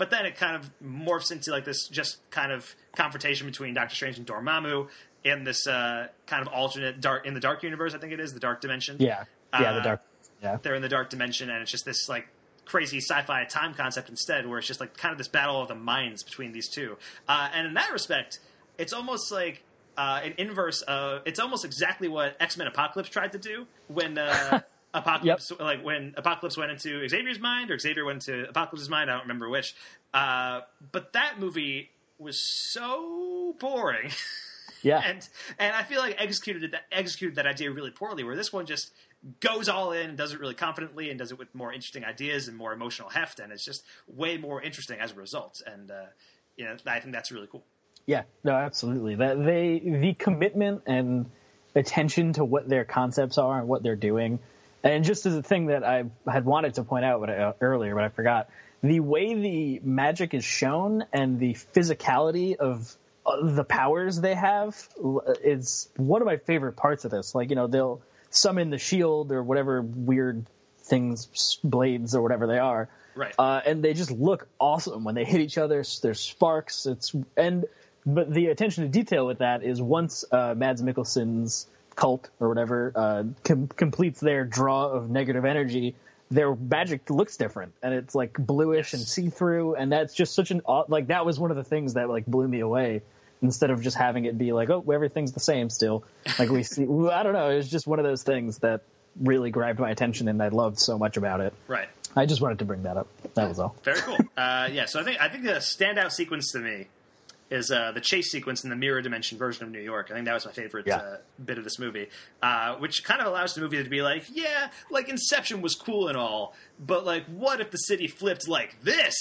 but then it kind of morphs into like this just kind of confrontation between Doctor Strange and Dormammu in this uh, kind of alternate dark in the dark universe. I think it is the dark dimension.
Yeah, yeah,
Uh,
the dark. Yeah,
They're in the dark dimension, and it's just this like crazy sci-fi time concept instead, where it's just like kind of this battle of the minds between these two. Uh, and in that respect, it's almost like uh, an inverse of. It's almost exactly what X-Men Apocalypse tried to do when uh, Apocalypse, like when Apocalypse went into Xavier's mind, or Xavier went into Apocalypse's mind. I don't remember which. Uh, but that movie was so boring.
yeah.
and and I feel like executed that executed that idea really poorly. Where this one just goes all in and does it really confidently and does it with more interesting ideas and more emotional heft, and it's just way more interesting as a result. And uh, you know, I think that's really cool.
Yeah, no, absolutely. That they the commitment and attention to what their concepts are and what they're doing, and just as a thing that I had wanted to point out but I, uh, earlier, but I forgot, the way the magic is shown and the physicality of uh, the powers they have is one of my favorite parts of this. Like, you know, they'll summon the shield or whatever weird things, blades or whatever they are.
Right.
Uh, and they just look awesome when they hit each other. There's sparks. It's and but the attention to detail with that is once uh, Mads Mikkelsen's cult or whatever uh, com- completes their draw of negative energy, their magic looks different, and it's like bluish and see-through, and that's just such an aw- like that was one of the things that like blew me away. Instead of just having it be like, oh, everything's the same still. Like we see, I don't know. It was just one of those things that really grabbed my attention, and I loved so much about it.
Right.
I just wanted to bring that up. That was all.
Very cool. uh, yeah. So I think I think the standout sequence to me is uh, the chase sequence in the mirror dimension version of New York. I think that was my favorite
Yeah.
uh, bit of this movie, uh, which kind of allows the movie to be like, yeah, like Inception was cool and all, but like, what if the city flipped like this?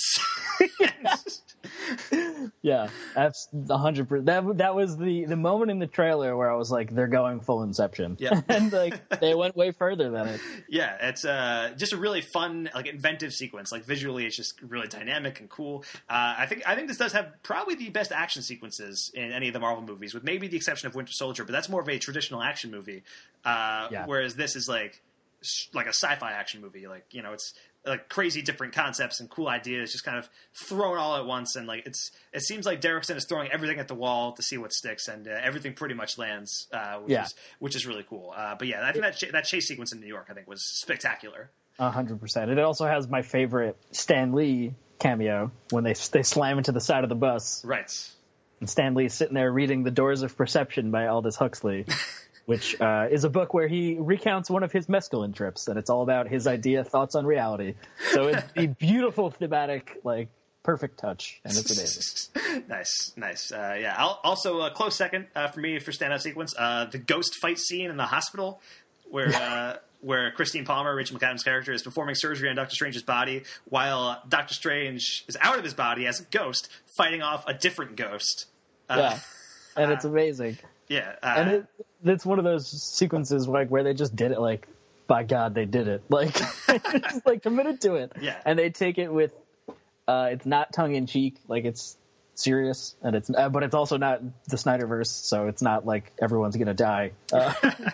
Yeah, that's a hundred percent. That that was the the moment in the trailer where I was like, they're going full Inception.
Yeah.
And like they went way further than it.
Yeah, it's uh, just a really fun, like inventive sequence. Like visually, it's just really dynamic and cool. Uh, I think I think this does have probably the best action sequences in any of the Marvel movies, with maybe the exception of Winter Soldier. But that's more of a traditional action movie, uh,
Yeah.
whereas this is like s- like a sci-fi action movie. Like, you know, it's like crazy different concepts and cool ideas just kind of thrown all at once, and like it's it seems like Derrickson is throwing everything at the wall to see what sticks, and uh, everything pretty much lands, uh, which
Yeah.
is which is really cool. Uh, but yeah, I think that ch- that chase sequence in New York I think was spectacular.
A hundred percent. It also has my favorite Stan Lee cameo when they they slam into the side of the bus,
Right.
and Stan Lee's sitting there reading The Doors of Perception by Aldous Huxley. Which uh, is a book where he recounts one of his mescaline trips, and it's all about his idea, thoughts on reality. So it's the beautiful thematic, like, perfect touch, and it's amazing.
Nice, nice. Uh, yeah. I'll, also, a close second uh, for me for standout sequence: uh, the ghost fight scene in the hospital, where uh, where Christine Palmer, Rachel McAdams' character, is performing surgery on Doctor Strange's body, while Doctor Strange is out of his body as a ghost, fighting off a different ghost. Uh,
Yeah, and it's amazing.
Yeah. Uh,
And it, it's one of those sequences like where they just did it, like, by God, they did it. Like, just, like committed to it.
Yeah.
And they take it with, uh, it's not tongue in cheek, like it's serious, and it's, uh, but it's also not the Snyderverse, so it's not like everyone's gonna die. Uh,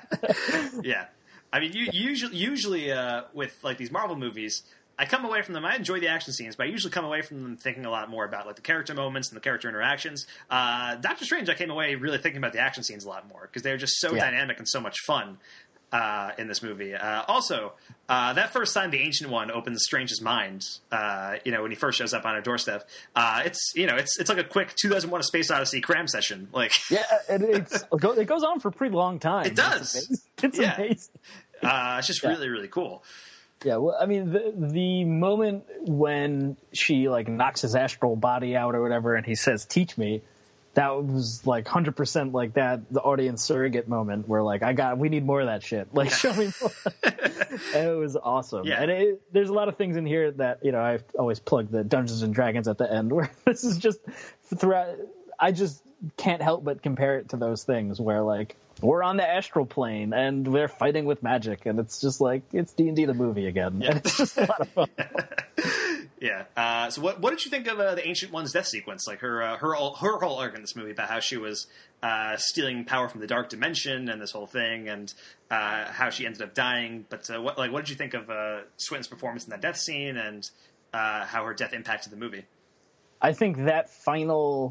Yeah, I mean, you, usually, usually uh, with like these Marvel movies, I come away from them. I enjoy the action scenes, but I usually come away from them thinking a lot more about like the character moments and the character interactions. Uh, Doctor Strange, I came away really thinking about the action scenes a lot more because they were just so
Yeah.
dynamic and so much fun uh, in this movie. Uh, also, uh, that first time the Ancient One opens Strange's mind, uh, you know, when he first shows up on her doorstep, uh, it's you know, it's it's like a quick two thousand one: A Space Odyssey cram session, like.
yeah, and it's, it goes on for a pretty long time.
It does.
It's amazing. It's
Yeah.
amazing.
Uh, it's just
Yeah.
really, really cool.
Yeah, well, I mean, the the moment when she like knocks his astral body out or whatever, and he says, "Teach me," that was like one hundred percent like that the audience surrogate moment where like I got we need more of that shit. Like show me more. And it was awesome.
Yeah.
And it, there's a lot of things in here that you know I always plug the Dungeons and Dragons at the end where this is just throughout. I just can't help but compare it to those things where like we're on the astral plane and we're fighting with magic, and it's just like it's D and D the movie again,
Yeah.
and it's just a lot of fun.
Yeah. Uh, so, what what did you think of uh, the Ancient One's death sequence? Like her uh, her her whole arc in this movie about how she was uh, stealing power from the dark dimension and this whole thing, and uh, how she ended up dying. But uh, what like what did you think of uh, Swinton's performance in that death scene, and uh, how her death impacted the movie?
I think that final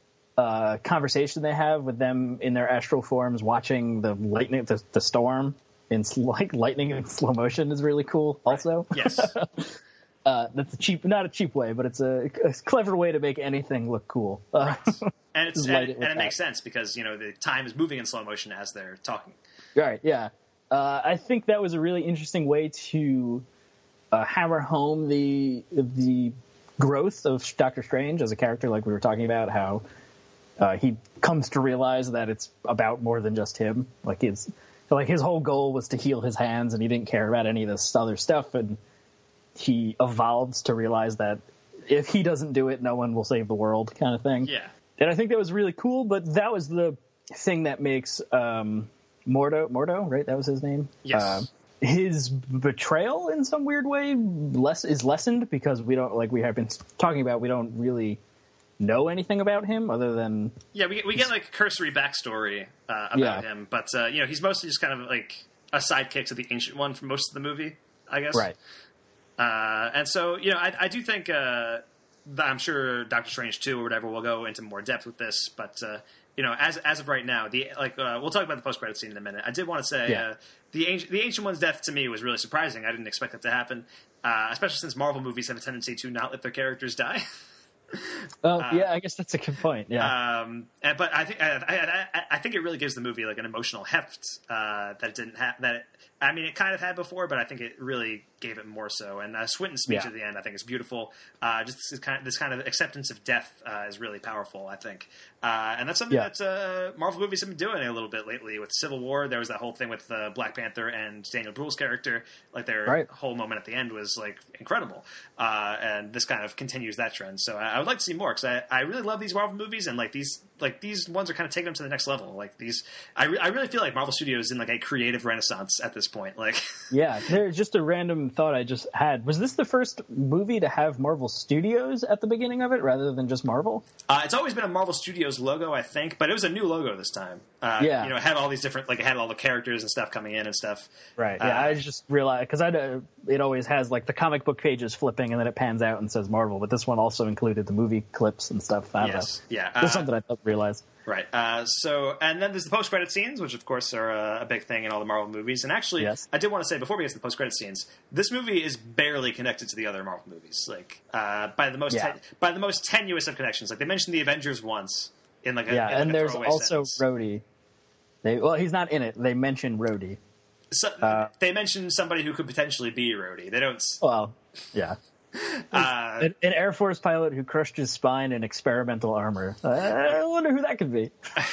uh, conversation they have with them in their astral forms, watching the lightning, the, the storm in like lightning in slow motion, is really cool. Also,
right. Yes,
uh, that's a cheap, not a cheap way, but it's a, a clever way to make anything look cool. Uh,
right. And it's and,
it,
and it makes sense because you know the time is moving in slow motion as they're talking.
Right. Yeah. Uh, I think that was a really interesting way to uh, hammer home the the growth of Doctor Strange as a character, like we were talking about, how uh, he comes to realize that it's about more than just him. Like his, like his whole goal was to heal his hands, and he didn't care about any of this other stuff. And he evolves to realize that if he doesn't do it, no one will save the world, kind of thing.
Yeah.
And I think that was really cool. But that was the thing that makes um, Mordo, Mordo, right? That was his name.
Yes.
Uh, his betrayal in some weird way less is lessened because we don't, like we have been talking about, we don't really know anything about him other than
yeah we, we get like cursory backstory uh, about
Yeah.
him, but uh, you know he's mostly just kind of like a sidekick to the Ancient One for most of the movie, I guess.
right.
Uh, and so you know I, I do think uh, that I'm sure Doctor Strange two or whatever will go into more depth with this, but uh, you know as as of right now, the like uh, we'll talk about the post credit scene in a minute. I did want to say.
Yeah.
Uh, The Ancient, the Ancient One's death to me was really surprising. I didn't expect that to happen, uh, especially since Marvel movies have a tendency to not let their characters die.
Oh, yeah, I guess that's a good point. Yeah.
Um, and, but I think I, I, I, I think it really gives the movie like an emotional heft uh, that it didn't have. That it, I mean, it kind of had before, but I think it really gave it more so. And uh, Swinton's speech
Yeah.
at the end, I think, is beautiful. Uh, just this kind of, this kind of acceptance of death uh, is really powerful, I think. Uh, and that's something
Yeah.
that uh, Marvel movies have been doing a little bit lately. With Civil War, there was that whole thing with uh, Black Panther and Daniel Bruhl's character. Like their
Right.
whole moment at the end was like incredible. Uh, and this kind of continues that trend. So I, I would like to see more because I, I really love these Marvel movies, and like these like these ones are kind of taking them to the next level. Like these, I, re- I really feel like Marvel Studios is in like a creative renaissance at this point. Like,
Yeah. There's just a random thought I just had. Was this the first movie to have Marvel Studios at the beginning of it rather than just Marvel?
uh, it's always been a Marvel Studios logo, I think, but it was a new logo this time. Uh,
Yeah.
you know, it had all these different like it had all the characters and stuff coming in and stuff.
Right. Yeah.
Uh,
I just realized because I uh, it always has like the comic book pages flipping and then it pans out and says Marvel, but this one also included the movie clips and stuff. I don't
Yes.
know.
Yeah.
There's
Uh,
something I didn't realize.
Right. Uh, so, and then there's the post-credit scenes, which of course are uh, a big thing in all the Marvel movies. And actually,
Yes.
I did want to say before we get to the post-credit scenes, this movie is barely connected to the other Marvel movies. Like uh, by the most
Yeah.
te- by the most tenuous of connections. Like they mentioned the Avengers once in like a
Yeah,
in like
and
a
there's
throwaway
also
sentence.
Rhodey. They well, he's not in it. They mention Rhodey.
So,
uh,
they mentioned somebody who could potentially be Rhodey. They don't. s-
Well, yeah.
Uh,
An, an Air Force pilot who crushed his spine in experimental armor. Uh, I wonder who that could be.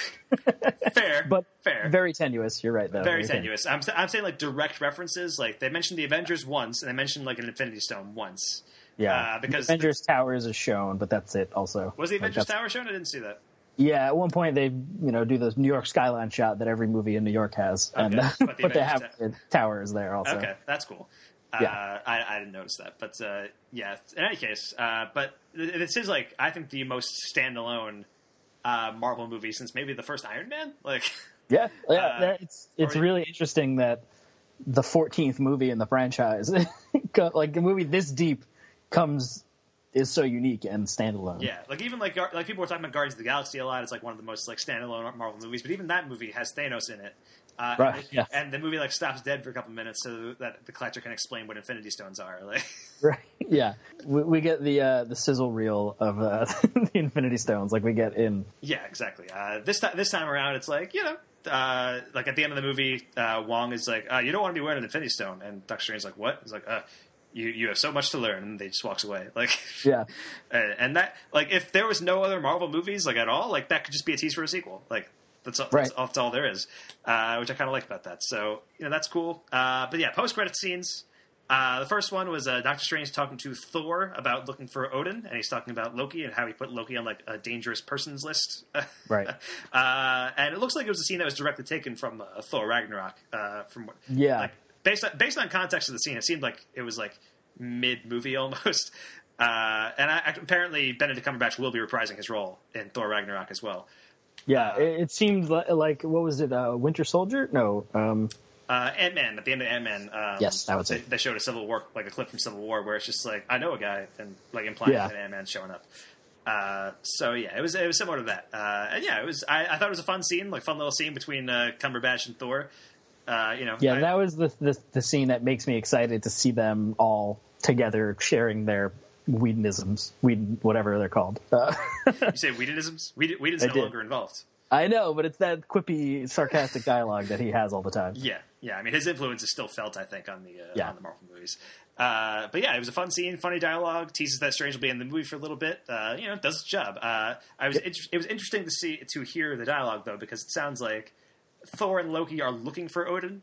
fair,
But
fair.
very tenuous. You're right, though.
Very
Very
tenuous. I'm, I'm saying like direct references. Like they mentioned the Avengers once, and they mentioned like an Infinity Stone once.
Yeah,
uh, because
the Avengers Towers is shown, but that's it. Also,
was the
Like,
Avengers
that's-
Tower shown? I didn't see that.
Yeah, at one point they, you know, do the New York skyline shot that every movie in New York has, and
Okay,
but,
but the
they
Avengers
have
Ta-
the towers there also.
Okay, that's cool. Uh,
Yeah.
I, I didn't notice that, but uh, yeah. In any case, uh, but th- this is like I think the most standalone uh, Marvel movie since maybe the first Iron Man. Like,
Yeah, yeah.
Uh,
that- it's it's
or-
really interesting that the fourteenth movie in the franchise, co- like a movie this deep, comes is so unique and standalone.
yeah, like even like Gar- like people were talking about Guardians of the Galaxy a lot. It's like one of the most like standalone Marvel movies, but even that movie has Thanos in it. Uh,
Right,
and,
yeah.
and the movie like stops dead for a couple minutes so that the collector can explain what Infinity Stones are. Like,
Right. Yeah. We, we get the uh, the sizzle reel of uh, the Infinity Stones, like we get in.
yeah, exactly. Uh, this time, this time around, it's like you know, uh, like at the end of the movie, uh, Wong is like, uh, "You don't want to be wearing an Infinity Stone," and Doctor Strange's like, "What?" He's like, uh, "You you have so much to learn," and they just walks away. Like,
Yeah.
and, and that like if there was no other Marvel movies like at all, like that could just be a tease for a sequel. Like that's all,
Right.
that's, all, that's all there is, uh, which I kind of like about that. So you know that's cool. Uh, but yeah, post credit scenes. Uh, the first one was uh, Doctor Strange talking to Thor about looking for Odin, and he's talking about Loki and how he put Loki on like a dangerous persons list.
Right.
Uh, and it looks like it was a scene that was directly taken from uh, Thor Ragnarok. Uh, from what,
Yeah.
like based on, based on context of the scene, it seemed like it was like mid movie almost. Uh, and I, apparently Benedict Cumberbatch will be reprising his role in Thor Ragnarok as well.
Yeah. It, it seemed li- like what was it? Uh, Winter Soldier? No. Um,
Uh, Ant-Man, at the end of Ant-Man, um,
Yes, that was
they,
it.
they showed a Civil War, like a clip from Civil War, where it's just like, I know a guy, and like implying
Yeah.
that Ant-Man's showing up. Uh, so yeah, it was it was similar to that. Uh, and yeah, it was. I, I thought it was a fun scene, like fun little scene between uh, Cumberbatch and Thor. Uh, you know,
Yeah,
I,
that was the, the the scene that makes me excited to see them all together sharing their Whedonisms, Whedon, whatever they're called. Uh,
you say Whedonisms? Whedon, Whedon's
I
no
did.
longer involved.
I know, but it's that quippy, sarcastic dialogue that he has all the time.
Yeah, yeah. I mean, his influence is still felt, I think, on the uh,
Yeah.
on the Marvel movies. Uh, but yeah, it was a fun scene, funny dialogue. Teases that Strange will be in the movie for a little bit. Uh, you know, does its job. Uh, I was. It, it was interesting to see to hear the dialogue though, because it sounds like Thor and Loki are looking for Odin.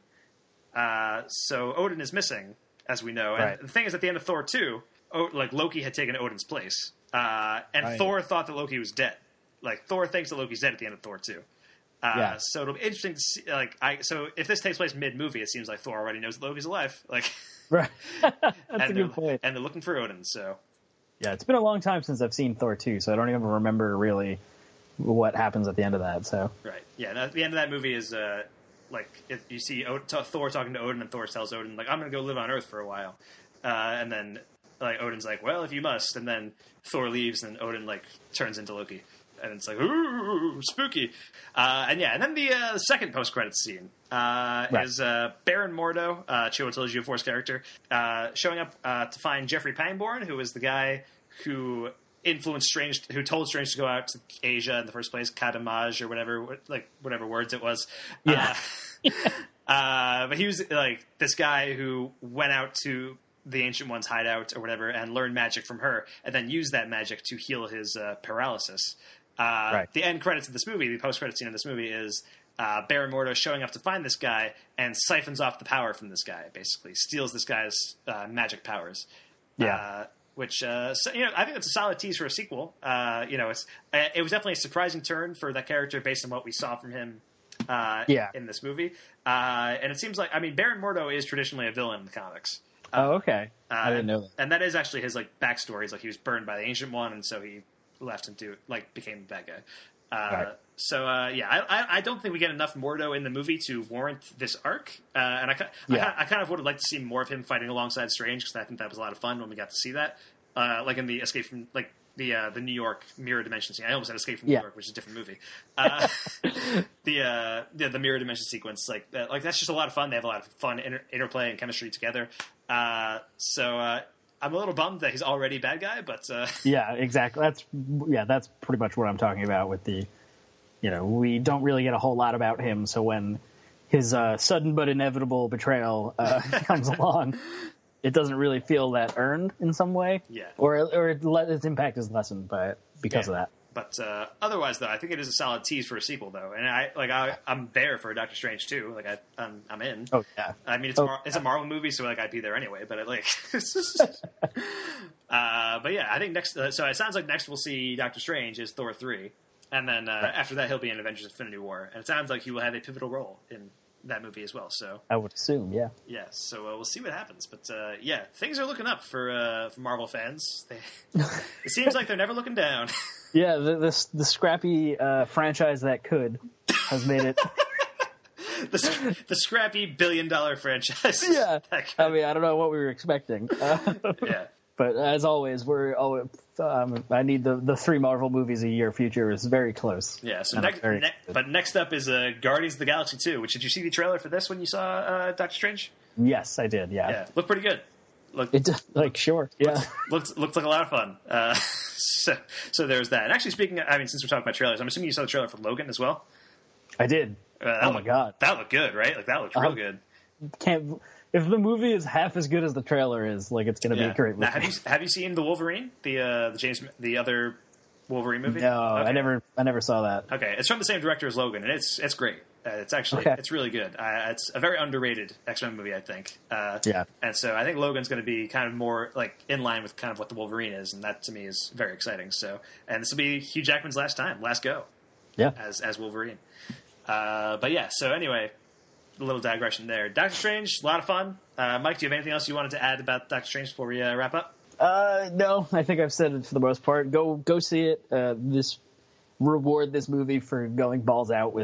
Uh, so Odin is missing, as we know. And
Right.
the thing is, at the end of Thor two, o- like Loki had taken Odin's place, uh, and
Right.
Thor thought that Loki was dead. Like Thor thinks that Loki's dead at the end of Thor two. Uh,
Yeah.
So it'll be interesting to see. Like, I so if this takes place mid movie, it seems like Thor already knows that Loki's alive. Like,
Right. That's
and
a
they're,
good point.
And they're looking for Odin. So
Yeah, it's been a long time since I've seen Thor two, so I don't even remember really what happens at the end of that. So
right, yeah. And at the end of that movie is uh, like if you see Od- t- Thor talking to Odin, and Thor tells Odin like, "I'm going to go live on Earth for a while," uh, and then like Odin's like, "Well, if you must," and then Thor leaves, and Odin like turns into Loki. And it's like, ooh, spooky. Uh, and yeah, and then the uh, second post-credits scene uh,
Right.
is uh, Baron Mordo, uh, Chiwetel Ejiofor's character, uh, showing up uh, to find Jeffrey Pangborn, who is the guy who influenced Strange, who told Strange to go out to Asia in the first place, Kadamaj or whatever, like whatever words it was.
Yeah.
Uh, uh, but he was like this guy who went out to the Ancient One's hideout or whatever and learned magic from her, and then used that magic to heal his uh, paralysis. Uh,
Right.
The end credits of this movie, the post-credit scene of this movie is uh, Baron Mordo showing up to find this guy and siphons off the power from this guy, basically. Steals this guy's uh, magic powers.
Yeah.
Uh, which, uh, so, you know, I think it's a solid tease for a sequel. Uh, you know, it's uh, it was definitely a surprising turn for that character based on what we saw from him uh,
Yeah.
in this movie. Uh, and it seems like, I mean, Baron Mordo is traditionally a villain in the comics.
oh, okay,
Uh,
I didn't know that.
And that is actually his like backstory. Is like he was burned by the Ancient One, and so he left and do like became the bad guy. Uh,
Right.
So uh, yeah, I, I, I don't think we get enough Mordo in the movie to warrant this arc. Uh, and I, ki- I,
Yeah.
ki- I kind of would have liked to see more of him fighting alongside Strange, because I think that was a lot of fun when we got to see that. Uh, like in the Escape from like the uh, the New York Mirror Dimension scene. I almost said Escape from New
Yeah.
York, which is a different movie. Uh, the, uh, the the Mirror Dimension sequence, like that, like that's just a lot of fun. They have a lot of fun inter- interplay and chemistry together. Uh, so uh, I'm a little bummed that he's already bad guy, but uh,
Yeah, exactly. That's yeah, that's pretty much what I'm talking about with the, you know, we don't really get a whole lot about him. So when his uh, sudden but inevitable betrayal uh, comes along, it doesn't really feel that earned in some way.
Yeah.
Or or it, le- its impact is lessened by it because
Yeah.
of that.
But uh, otherwise, though, I think it is a solid tease for a sequel, though, and I like I, I'm there for Doctor Strange too. Like I, I'm, I'm in.
Oh yeah.
I mean, it's
Oh,
a Mar- it's a Marvel movie, so like I'd be there anyway. But it, like, uh, but yeah, I think next. Uh, so it sounds like next we'll see Doctor Strange is Thor three, and then uh,
Right.
after that he'll be in Avengers: Infinity War, and it sounds like he will have a pivotal role in that movie as well. So
I would assume, yeah.
yeah, so uh, we'll see what happens. But uh, yeah, things are looking up for uh, for Marvel fans. They, it seems like they're never looking down.
Yeah, the, this the scrappy uh, franchise that could has made it.
the, sc- the scrappy billion dollar franchise.
Yeah,
That
I
kind-
mean, I don't know what we were expecting. Uh,
yeah.
But as always, we're always, um, I need the, the three Marvel movies a year. Future is very close.
Yeah, so
And I'm
next,
very
ne-
excited.
but next up is uh, Guardians of the Galaxy two, which did you see the trailer for this when you saw uh, Doctor Strange?
Yes, I did. Yeah,
Yeah, looked pretty good. Looked,
it did, like sure. Yeah,
looked looked like a lot of fun. Uh, so, so there's that. And actually, speaking, of, I mean, since we're talking about trailers, I'm assuming you saw the trailer for Logan as well.
I did.
Uh, that
Oh my
looked-
God.
that looked good, right? Like that looked real
Uh-huh.
good.
Can't if the movie is half as good as the trailer is, like it's going to be
Yeah.
a great movie.
Now, have you have you seen the Wolverine, the uh, the James, the other Wolverine movie?
No, I
Okay.
never, I never saw that.
Okay, it's from the same director as Logan, and it's it's great. Uh, it's actually
Okay.
it's really good. Uh, it's a very underrated X-Men movie, I think. Uh,
Yeah.
and so I think Logan's going to be kind of more like in line with kind of what the Wolverine is, and that to me is very exciting. So, and this will be Hugh Jackman's last time, last go
Yeah,
as as Wolverine. Uh, but yeah, so anyway, a little digression there. Doctor Strange, a lot of fun. Uh, Mike, do you have anything else you wanted to add about Doctor Strange before we uh, wrap up?
uh, no, I think I've said it for the most part. Go, go see it. Uh, this reward this movie for going balls out with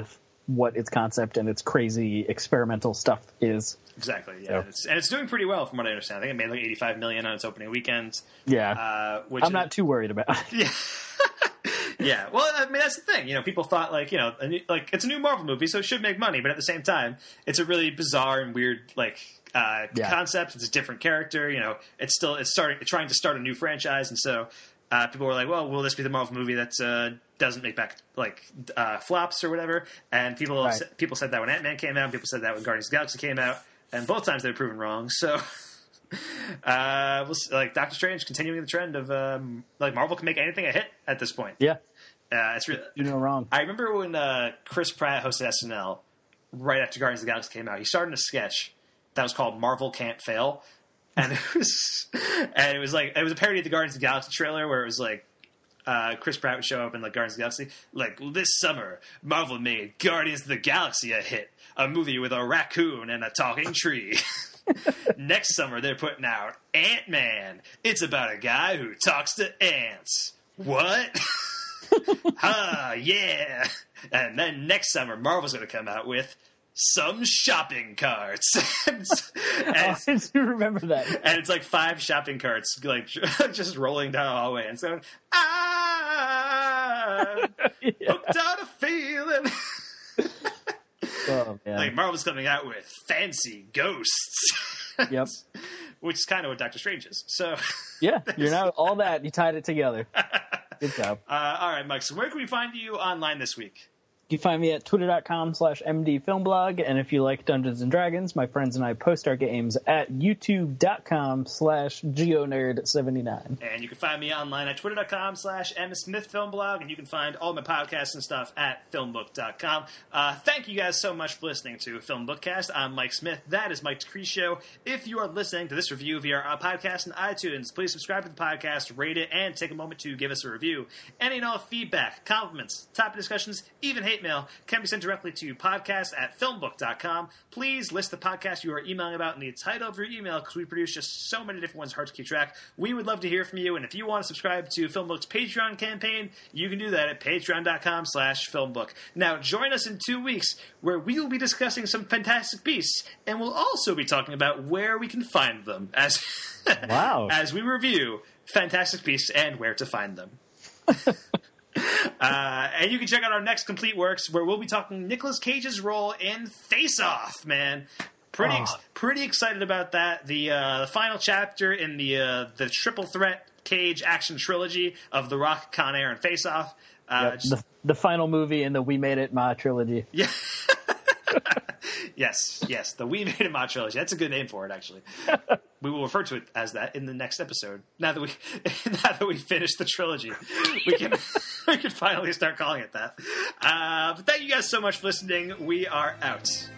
what its concept and its crazy experimental stuff is.
Exactly, yeah.
So.
And, it's, and it's doing pretty well from what I understand. I think it made like eighty-five million dollars on its opening weekend.
Yeah.
Uh, which
I'm
is,
not too worried about it.
Yeah. Yeah, well, I mean, that's the thing. You know, people thought, like, you know, a new, like it's a new Marvel movie, so it should make money. But at the same time, it's a really bizarre and weird, like, uh,
Yeah.
concept. It's a different character. You know, it's still it's starting it's trying to start a new franchise, and so uh, people were like, well, will this be the Marvel movie that uh, doesn't make back like uh, flops or whatever? And people
Right.
said, people said that when Ant-Man came out. People said that when Guardians of the Galaxy came out, and both times they were proven wrong. So. Uh, we'll see, like Doctor Strange continuing the trend of um, like Marvel can make anything a hit at this point.
Yeah.
Uh, it's really,
You know wrong.
I remember when uh, Chris Pratt hosted S N L right after Guardians of the Galaxy came out. He started a sketch that was called "Marvel Can't Fail," and it was and it was like it was a parody of the Guardians of the Galaxy trailer where it was like uh, Chris Pratt would show up in like Guardians of the Galaxy, like this summer Marvel made Guardians of the Galaxy a hit, a movie with a raccoon and a talking tree. Next summer they're putting out Ant-Man. It's about a guy who talks to ants. What? Ah, yeah. And then next summer, Marvel's going to come out with some shopping carts. and,
I do remember that.
and it's like five shopping carts, like just rolling down the hallway. And so, ah,
Yeah.
hooked on a feeling.
Oh, man.
Like Marvel's coming out with fancy ghosts.
Yep.
Which is kind of what Doctor Strange is. So,
Yeah, you're now all that. You tied it together. Good job.
uh, all right, Mike. So, where can we find you online this week?
You can find me at twitter.com slash mdfilmblog, and if you like Dungeons and Dragons, my friends and I post our games at youtube.com slash geonerd79.
And you can find me online at twitter.com slash msmithfilmblog, and you can find all my podcasts and stuff at filmbook dot com. Uh, thank you guys so much for listening to Film Bookcast. I'm Mike Smith. That is Mike Decrecio. If you are listening to this review via our podcast on iTunes, please subscribe to the podcast, rate it, and take a moment to give us a review. Any and all feedback, compliments, topic discussions, even hate mail can be sent directly to podcast at filmbook dot com. Please list the podcast you are emailing about in the title of your email because we produce just so many different ones, hard to keep track. We would love to hear from you, and if you want to subscribe to Filmbook's Patreon campaign, you can do that at patreon.com slash filmbook. Now, join us in two weeks where we will be discussing some Fantastic Beasts, and we'll also be talking about where we can find them as,
Wow.
as we review Fantastic Beasts and where to find them. Uh, and you can check out our next complete works where we'll be talking Nicolas Cage's role in Face Off, man. Pretty ex-
Oh.
pretty excited about that. The uh, the final chapter in the uh, the triple threat Cage action trilogy of The Rock, Con Air, and Face Off. Uh,
Yep.
just-
the, the final movie in the We Made It Ma trilogy.
yeah. Yes, yes, the We Made It Ma trilogy. That's a good name for it, actually. We will refer to it as that in the next episode. Now that we now that we finished the trilogy, we can we can finally start calling it that. Uh, but thank you guys so much for listening. We are out.